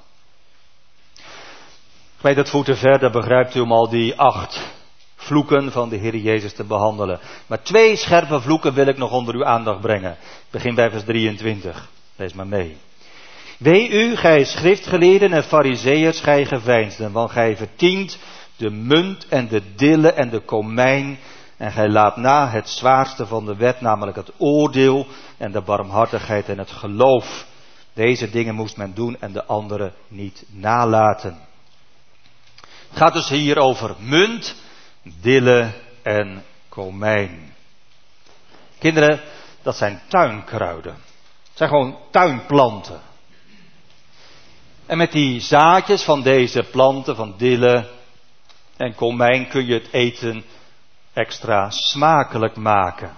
Ik weet dat voeten verder begrijpt u om al die acht vloeken van de Heer Jezus te behandelen. Maar twee scherpe vloeken wil ik nog onder uw aandacht brengen. Ik begin bij vers drieëntwintig. Lees maar mee. Wee u, gij schriftgeleerden en farizeeërs, gij geveinsden, want gij verdient de munt en de dille en de komijn, en gij laat na het zwaarste van de wet, namelijk het oordeel en de barmhartigheid en het geloof. Deze dingen moest men doen en de andere niet nalaten. Het gaat dus hier over munt, dille en komijn. Kinderen, dat zijn tuinkruiden. Het zijn gewoon tuinplanten. En met die zaadjes van deze planten, van dille en komijn, kun je het eten extra smakelijk maken.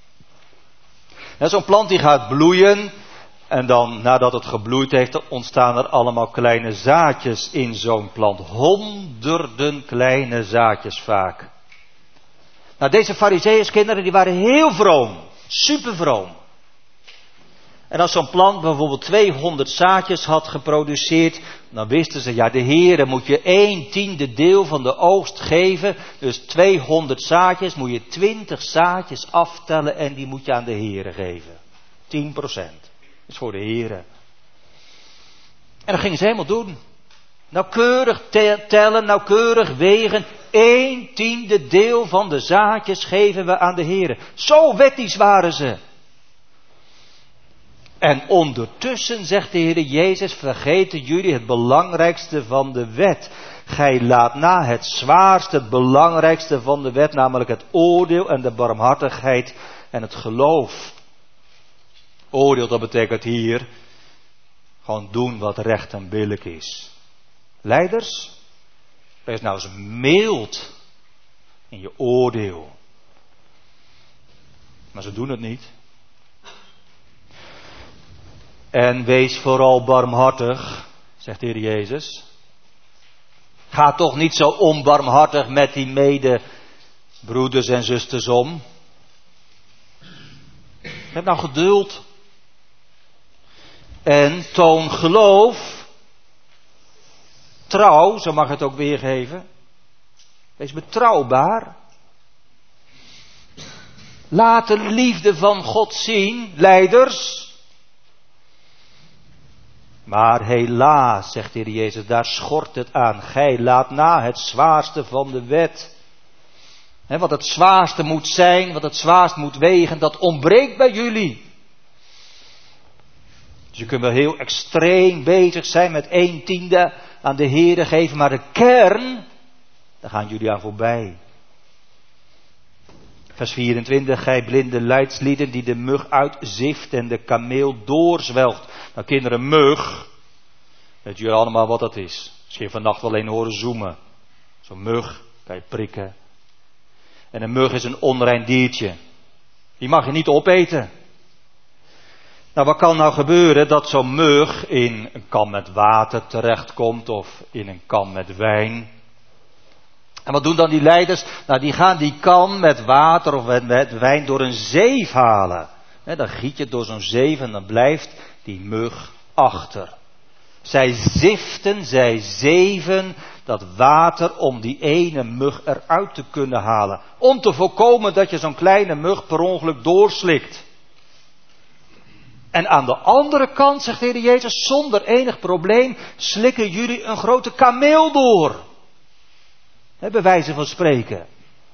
Zo'n plant die gaat bloeien. En dan, nadat het gebloeid heeft, ontstaan er allemaal kleine zaadjes in zo'n plant. Honderden kleine zaadjes vaak. Nou, deze farizeeënskinderen, die waren heel vroom. Super vroom. En als zo'n plant bijvoorbeeld tweehonderd zaadjes had geproduceerd, dan wisten ze, ja, de Heere moet je een tiende deel van de oogst geven. Dus tweehonderd zaadjes, moet je twintig zaadjes aftellen en die moet je aan de Heere geven. tien procent. Dat is voor de Heere. En dat gingen ze helemaal doen. Nauwkeurig tellen, nauwkeurig wegen. Een tiende deel van de zaadjes geven we aan de Heere. Zo wettisch waren ze. En ondertussen, zegt de Heer Jezus, vergeten jullie het belangrijkste van de wet. Gij laat na het zwaarste, het belangrijkste van de wet, namelijk het oordeel en de barmhartigheid en het geloof. Oordeel, dat betekent hier gewoon doen wat recht en billijk is. Leiders, wees nou eens mild in je oordeel. Maar ze doen het niet. En wees vooral barmhartig, zegt de Heer Jezus. Ga toch niet zo onbarmhartig met die medebroeders en zusters om. Heb nou geduld. En toon geloof. Trouw, zo mag het ook weergeven. Wees betrouwbaar. Laat de liefde van God zien, leiders. Maar helaas, zegt de Heer Jezus, daar schort het aan. Gij laat na het zwaarste van de wet. He, wat het zwaarste moet zijn, wat het zwaarst moet wegen, dat ontbreekt bij jullie. Dus je kunt wel heel extreem bezig zijn met een tiende aan de Heere geven, maar de kern, daar gaan jullie aan voorbij. Vers vierentwintig, gij blinde leidslieden die de mug uitzift en de kameel doorzwelgt. Nou kinderen, mug, weet jullie allemaal wat dat is. Misschien vannacht wel alleen horen zoemen. Zo'n mug kan je prikken. En een mug is een onrein diertje. Die mag je niet opeten. Nou, wat kan nou gebeuren dat zo'n mug in een kan met water terechtkomt of in een kan met wijn? En wat doen dan die leiders? Nou, die gaan die kan met water of met, met wijn door een zeef halen. He, dan giet je het door zo'n zeef en dan blijft die mug achter. Zij ziften, zij zeven dat water om die ene mug eruit te kunnen halen. Om te voorkomen dat je zo'n kleine mug per ongeluk doorslikt. En aan de andere kant, zegt de Heer Jezus, zonder enig probleem slikken jullie een grote kameel door. He, bij wijze van spreken.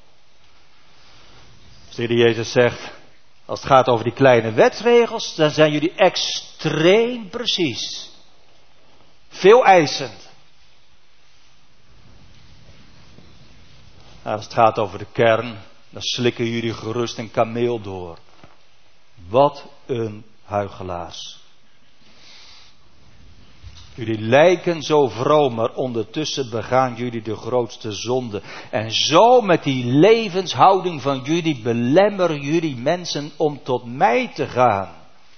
Als de Heer Jezus zegt, als het gaat over die kleine wetsregels, dan zijn jullie extreem precies. Veel eisend. Als het gaat over de kern, dan slikken jullie gerust een kameel door. Wat een huichelaars. Jullie lijken zo vroom, maar ondertussen begaan jullie de grootste zonde. En zo met die levenshouding van jullie belemmeren jullie mensen om tot mij te gaan.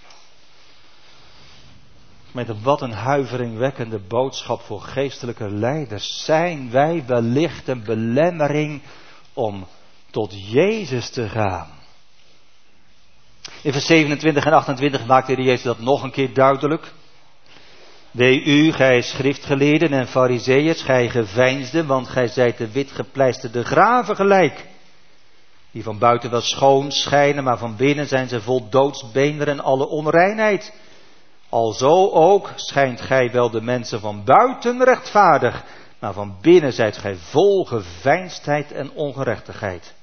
Met wat een huiveringwekkende boodschap voor geestelijke leiders. Zijn wij wellicht een belemmering om tot Jezus te gaan? In vers zevenentwintig en achtentwintig maakt de Heer Jezus dat nog een keer duidelijk. Wee u, gij schriftgeleerden en farizeeërs, gij geveinsden, want gij zijt de witgepleisterde graven gelijk. Die van buiten wel schoon schijnen, maar van binnen zijn ze vol doodsbeenderen en alle onreinheid. Alzo ook schijnt gij wel de mensen van buiten rechtvaardig, maar van binnen zijt gij vol geveinsdheid en ongerechtigheid.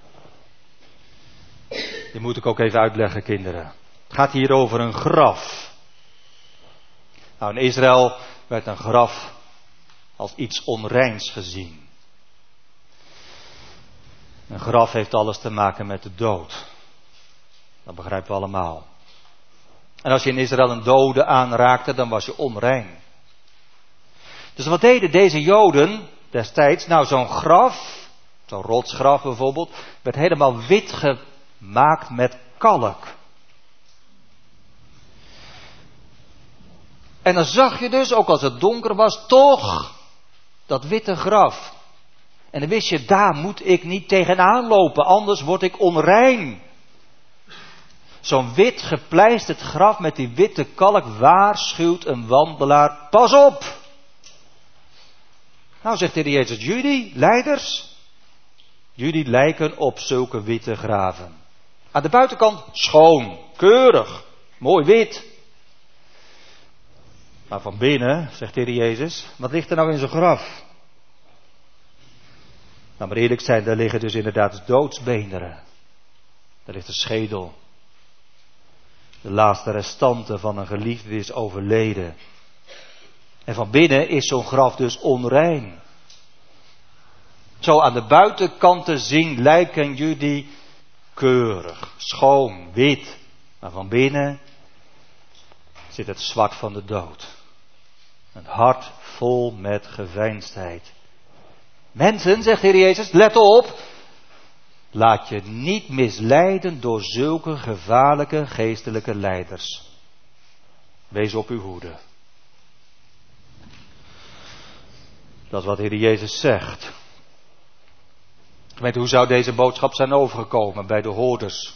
Die moet ik ook even uitleggen, kinderen. Het gaat hier over een graf. Nou, in Israël werd een graf als iets onreins gezien. Een graf heeft alles te maken met de dood. Dat begrijpen we allemaal. En als je in Israël een dode aanraakte, dan was je onrein. Dus wat deden deze Joden destijds? Nou, zo'n graf, zo'n rotsgraf bijvoorbeeld, werd helemaal wit gemaakt met kalk. En dan zag je dus, ook als het donker was, toch dat witte graf. En dan wist je, daar moet ik niet tegenaan lopen, anders word ik onrein. Zo'n wit gepleisterd graf met die witte kalk waarschuwt een wandelaar, pas op! Nou, zegt de Heer Jezus, jullie, leiders, jullie lijken op zulke witte graven. Aan de buitenkant schoon, keurig, mooi wit. Maar van binnen, zegt de Heer Jezus, wat ligt er nou in zijn graf? Nou, maar eerlijk zijn, daar liggen dus inderdaad doodsbeenderen. Daar ligt de schedel. De laatste restanten van een geliefde die is overleden. En van binnen is zo'n graf dus onrein. Zo aan de buitenkant te zien lijken jullie keurig, schoon, wit. Maar van binnen zit het zwart van de dood. Een hart vol met geveinsdheid. Mensen, zegt de Heer Jezus, let op. Laat je niet misleiden door zulke gevaarlijke geestelijke leiders. Wees op uw hoede. Dat is wat de Heer Jezus zegt. Gemeente, hoe zou deze boodschap zijn overgekomen bij de hoorders?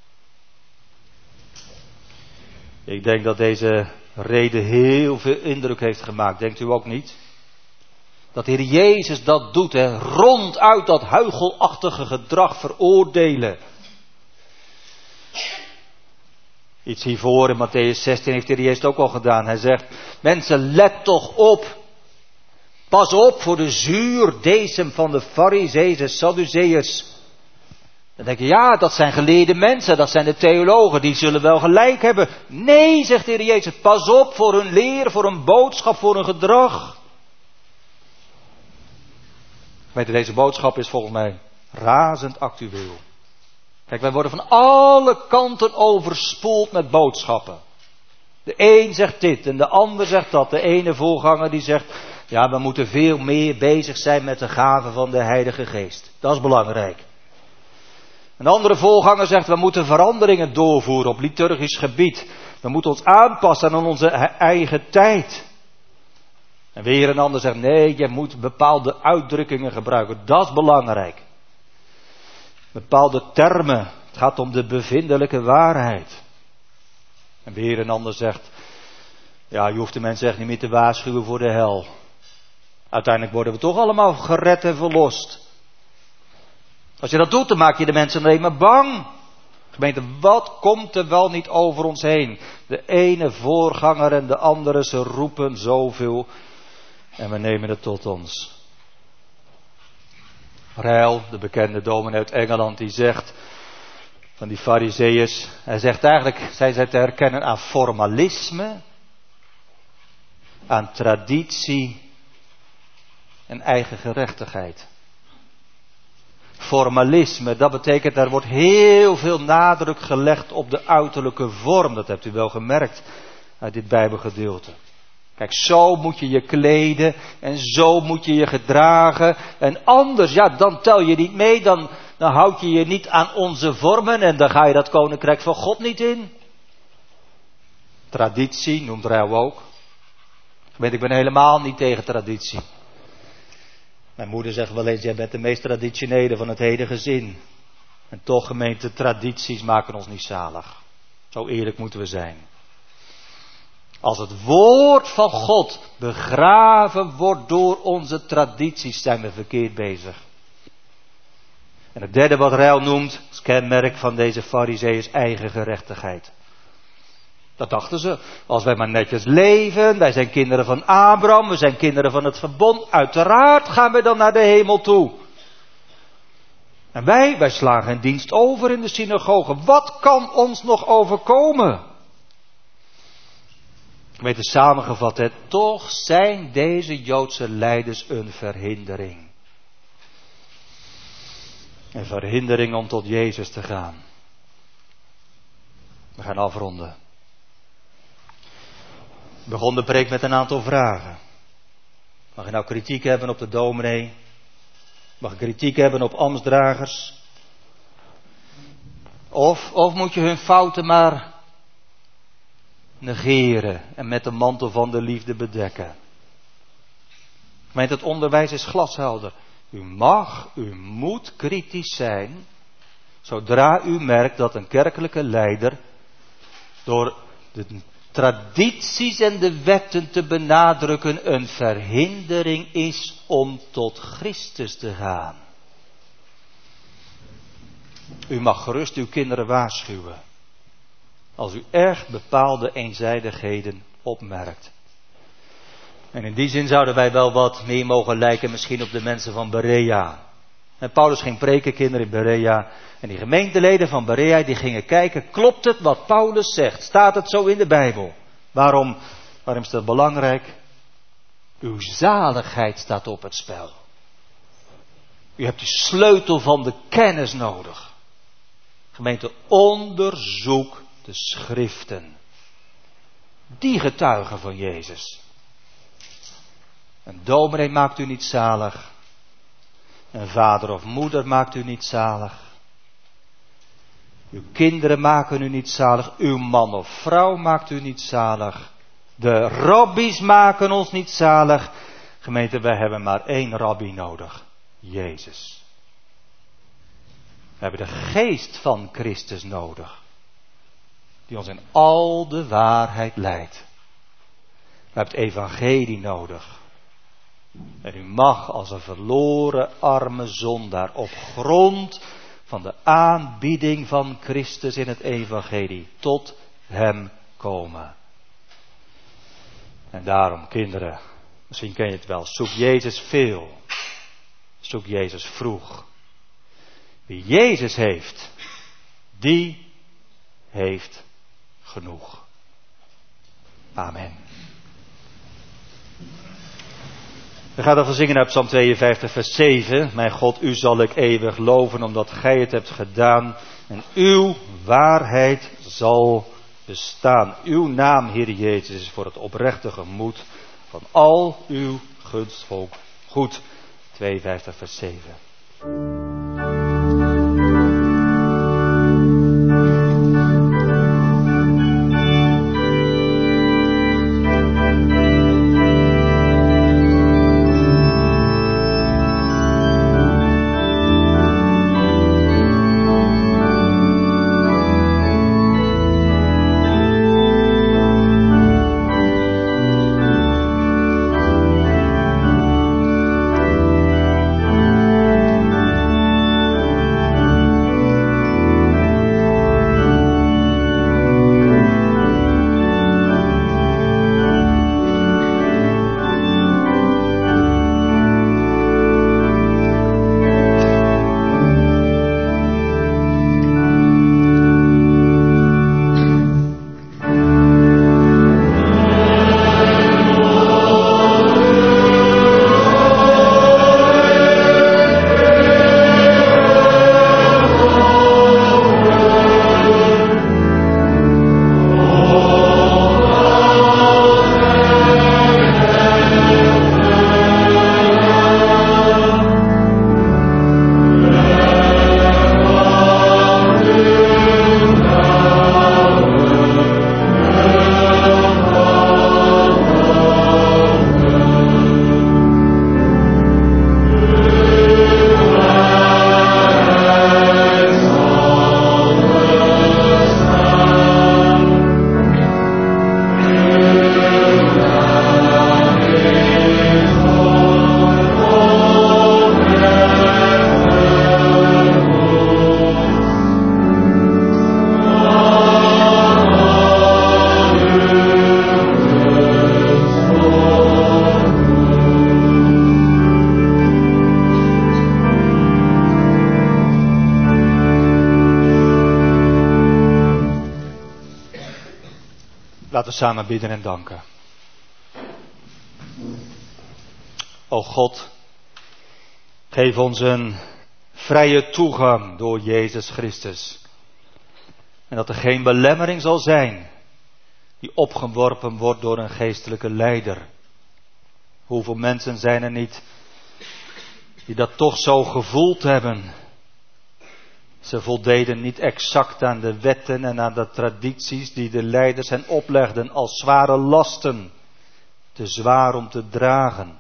Ik denk dat deze reden heel veel indruk heeft gemaakt. Denkt u ook niet? Dat de Heer Jezus dat doet, hè, ronduit dat huichelachtige gedrag veroordelen. Iets hiervoor in Mattheüs zestien heeft de Heer Jezus ook al gedaan. Hij zegt, mensen, let toch op. Pas op voor de zuurdesem van de Farizeeën en Sadduceërs. Dan denk je, ja, dat zijn geleerde mensen, dat zijn de theologen, die zullen wel gelijk hebben. Nee, zegt de Heer Jezus, pas op voor hun leer, voor hun boodschap, voor hun gedrag. Weet je, deze boodschap is volgens mij razend actueel. Kijk, wij worden van alle kanten overspoeld met boodschappen. De een zegt dit en de ander zegt dat. De ene voorganger die zegt, ja, we moeten veel meer bezig zijn met de gaven van de Heilige Geest. Dat is belangrijk. Een andere voorganger zegt, we moeten veranderingen doorvoeren op liturgisch gebied. We moeten ons aanpassen aan onze eigen tijd. En weer een ander zegt, nee, je moet bepaalde uitdrukkingen gebruiken. Dat is belangrijk. Bepaalde termen Het gaat om de bevindelijke waarheid. En weer een ander zegt, ja, je hoeft de mensen echt niet meer te waarschuwen voor de hel. Uiteindelijk worden we toch allemaal gered en verlost. Als je dat doet, dan maak je de mensen alleen maar bang. Gemeente, wat komt er wel niet over ons heen? De ene voorganger en de andere, ze roepen zoveel. En we nemen het tot ons. Ryle, de bekende dominee uit Engeland, die zegt van die farizeeërs. Hij zegt eigenlijk, zij zijn te herkennen aan formalisme, aan traditie en eigen gerechtigheid. Formalisme, dat betekent, er wordt heel veel nadruk gelegd op de uiterlijke vorm. Dat hebt u wel gemerkt uit dit Bijbelgedeelte. Kijk, zo moet je je kleden en zo moet je je gedragen. En anders, ja, dan tel je niet mee, dan, dan houd je je niet aan onze vormen en dan ga je dat koninkrijk van God niet in. Traditie noemt Ryle ook. Weet, ik ben helemaal niet tegen traditie. Mijn moeder zegt wel eens, jij bent de meest traditionele van het hele gezin. En toch, gemeente, tradities maken ons niet zalig. Zo eerlijk moeten we zijn. Als het woord van God begraven wordt door onze tradities, zijn we verkeerd bezig. En het derde wat Ryle noemt, als kenmerk van deze farizeeën, is eigen gerechtigheid. Dat dachten ze. Als wij maar netjes leven, wij zijn kinderen van Abraham, we zijn kinderen van het verbond. Uiteraard gaan we dan naar de hemel toe. En wij, wij slagen een dienst over in de synagoge. Wat kan ons nog overkomen? Ik weet het samengevat, hè? Toch zijn deze Joodse leiders een verhindering. Een verhindering om tot Jezus te gaan. We gaan afronden. Ik begon de preek met een aantal vragen. Mag je nou kritiek hebben op de dominee? Mag je kritiek hebben op ambtsdragers? Of, of moet je hun fouten maar negeren en met de mantel van de liefde bedekken? Gemeente, het onderwijs is glashelder. U mag, u moet kritisch zijn, zodra u merkt dat een kerkelijke leider door de tradities en de wetten te benadrukken een verhindering is om tot Christus te gaan. U mag gerust uw kinderen waarschuwen, als u erg bepaalde eenzijdigheden opmerkt. En in die zin zouden wij wel wat meer mogen lijken misschien op de mensen van Berea. En Paulus ging preken, kinderen in Berea. En die gemeenteleden van Berea die gingen kijken, klopt het wat Paulus zegt? Staat het zo in de Bijbel? Waarom, waarom is dat belangrijk? Uw zaligheid staat op het spel. U hebt de sleutel van de kennis nodig. Gemeente, onderzoek de schriften. Die getuigen van Jezus. Een dominee maakt u niet zalig. Een vader of moeder maakt u niet zalig. Uw kinderen maken u niet zalig. Uw man of vrouw maakt u niet zalig. De rabbies maken ons niet zalig. Gemeente, wij hebben maar één rabbi nodig. Jezus. We hebben de geest van Christus nodig. Die ons in al de waarheid leidt. We hebben het evangelie nodig. En u mag als een verloren arme zondaar op grond van de aanbieding van Christus in het evangelie tot hem komen. En daarom, kinderen, misschien ken je het wel, zoek Jezus veel. Zoek Jezus vroeg. Wie Jezus heeft, die heeft genoeg. Amen. We gaan dan zingen uit Psalm tweeënvijftig vers zeven. Mijn God, u zal ik eeuwig loven omdat gij het hebt gedaan. En uw waarheid zal bestaan. Uw naam, Heer Jezus, is voor het oprechte gemoed van al uw gunstvolk goed. tweeënvijftig vers zeven. Laten we samen bidden en danken. O God, geef ons een vrije toegang door Jezus Christus. En dat er geen belemmering zal zijn die opgeworpen wordt door een geestelijke leider. Hoeveel mensen zijn er niet die dat toch zo gevoeld hebben. Ze voldeden niet exact aan de wetten en aan de tradities die de leiders hen oplegden als zware lasten. Te zwaar om te dragen.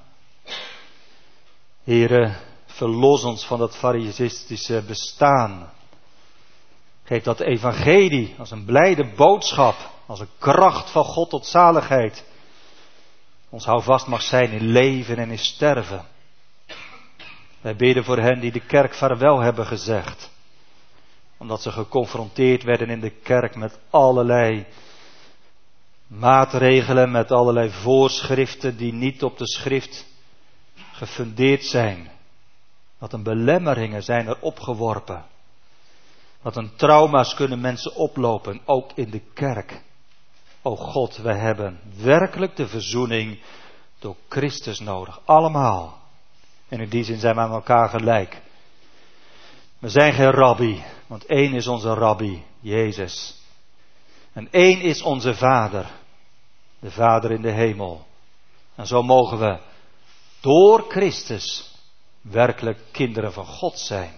Heere, verlos ons van dat fariseïstische bestaan. Geef dat evangelie als een blijde boodschap, als een kracht van God tot zaligheid. Ons houvast mag zijn in leven en in sterven. Wij bidden voor hen die de kerk vaarwel hebben gezegd. Omdat ze geconfronteerd werden in de kerk met allerlei maatregelen, met allerlei voorschriften die niet op de schrift gefundeerd zijn. Wat een belemmeringen zijn er opgeworpen. Wat een trauma's kunnen mensen oplopen, ook in de kerk. O God, wij hebben werkelijk de verzoening door Christus nodig. Allemaal. En in die zin zijn we aan elkaar gelijk. We zijn geen rabbi, want één is onze rabbi, Jezus. En één is onze Vader, de Vader in de hemel. En zo mogen we door Christus werkelijk kinderen van God zijn.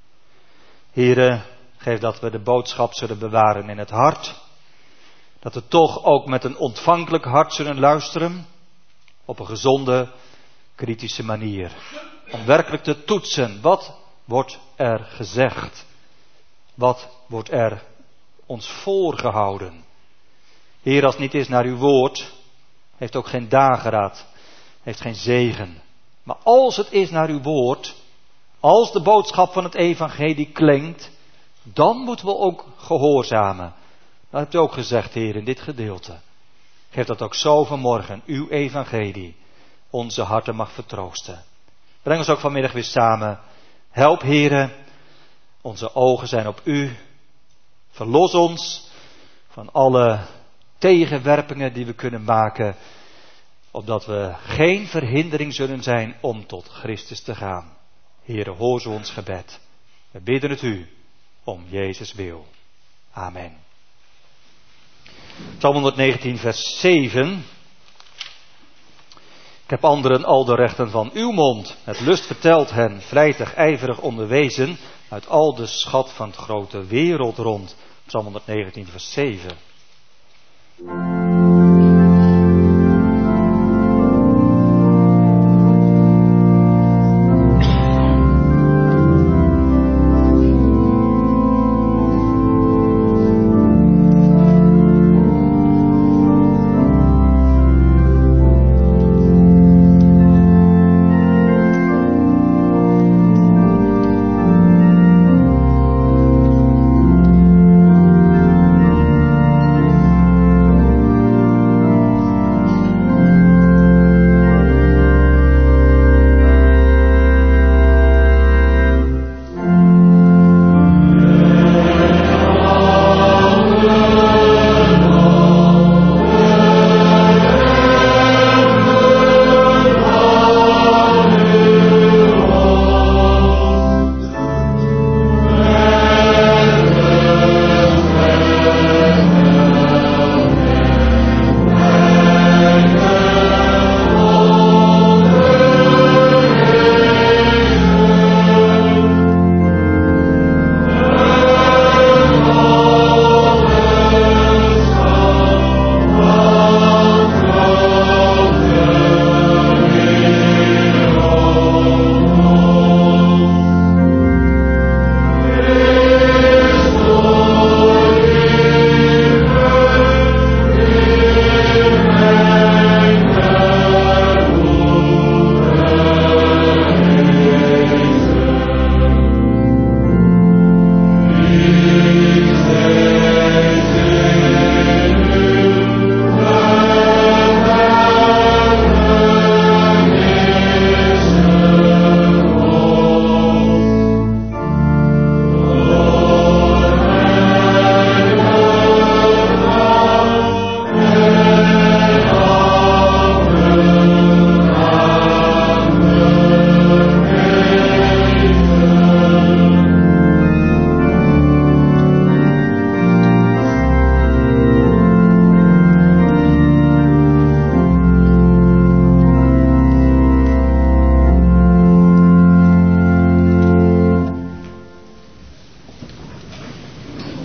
Here, geef dat we de boodschap zullen bewaren in het hart. Dat we toch ook met een ontvankelijk hart zullen luisteren. Op een gezonde, kritische manier. Om werkelijk te toetsen. Wat wordt er gezegd? Wat wordt er ons voorgehouden? Heer, als het niet is naar uw woord, heeft ook geen dageraad, heeft geen zegen. Maar als het is naar uw woord, als de boodschap van het evangelie klinkt, dan moeten we ook gehoorzamen. Dat hebt u ook gezegd, Heer, in dit gedeelte. Geef dat ook zo vanmorgen, uw evangelie, onze harten mag vertroosten. Breng ons ook vanmiddag weer samen. Help, Heere, onze ogen zijn op u. Verlos ons van alle tegenwerpingen die we kunnen maken, opdat we geen verhindering zullen zijn om tot Christus te gaan. Heere, hoor zo ons gebed. We bidden het u, om Jezus wil. Amen. Psalm honderdnegentien, vers zeven. Ik heb anderen al de rechten van uw mond. Het lust vertelt hen, vlijtig, ijverig onderwezen, uit al de schat van het grote wereld rond. Psalm honderdnegentien, vers zeven. Thank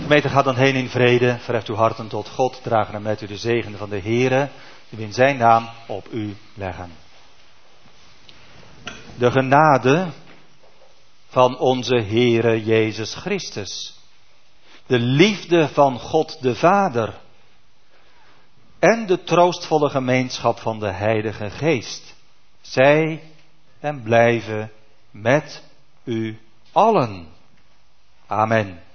Gemeente, gaat dan heen in vrede, verheft uw harten tot God, dragen hem met u de zegen van de Heere, die we in zijn naam op u leggen. De genade van onze Heere Jezus Christus, de liefde van God de Vader en de troostvolle gemeenschap van de Heilige Geest, zij en blijven met u allen. Amen.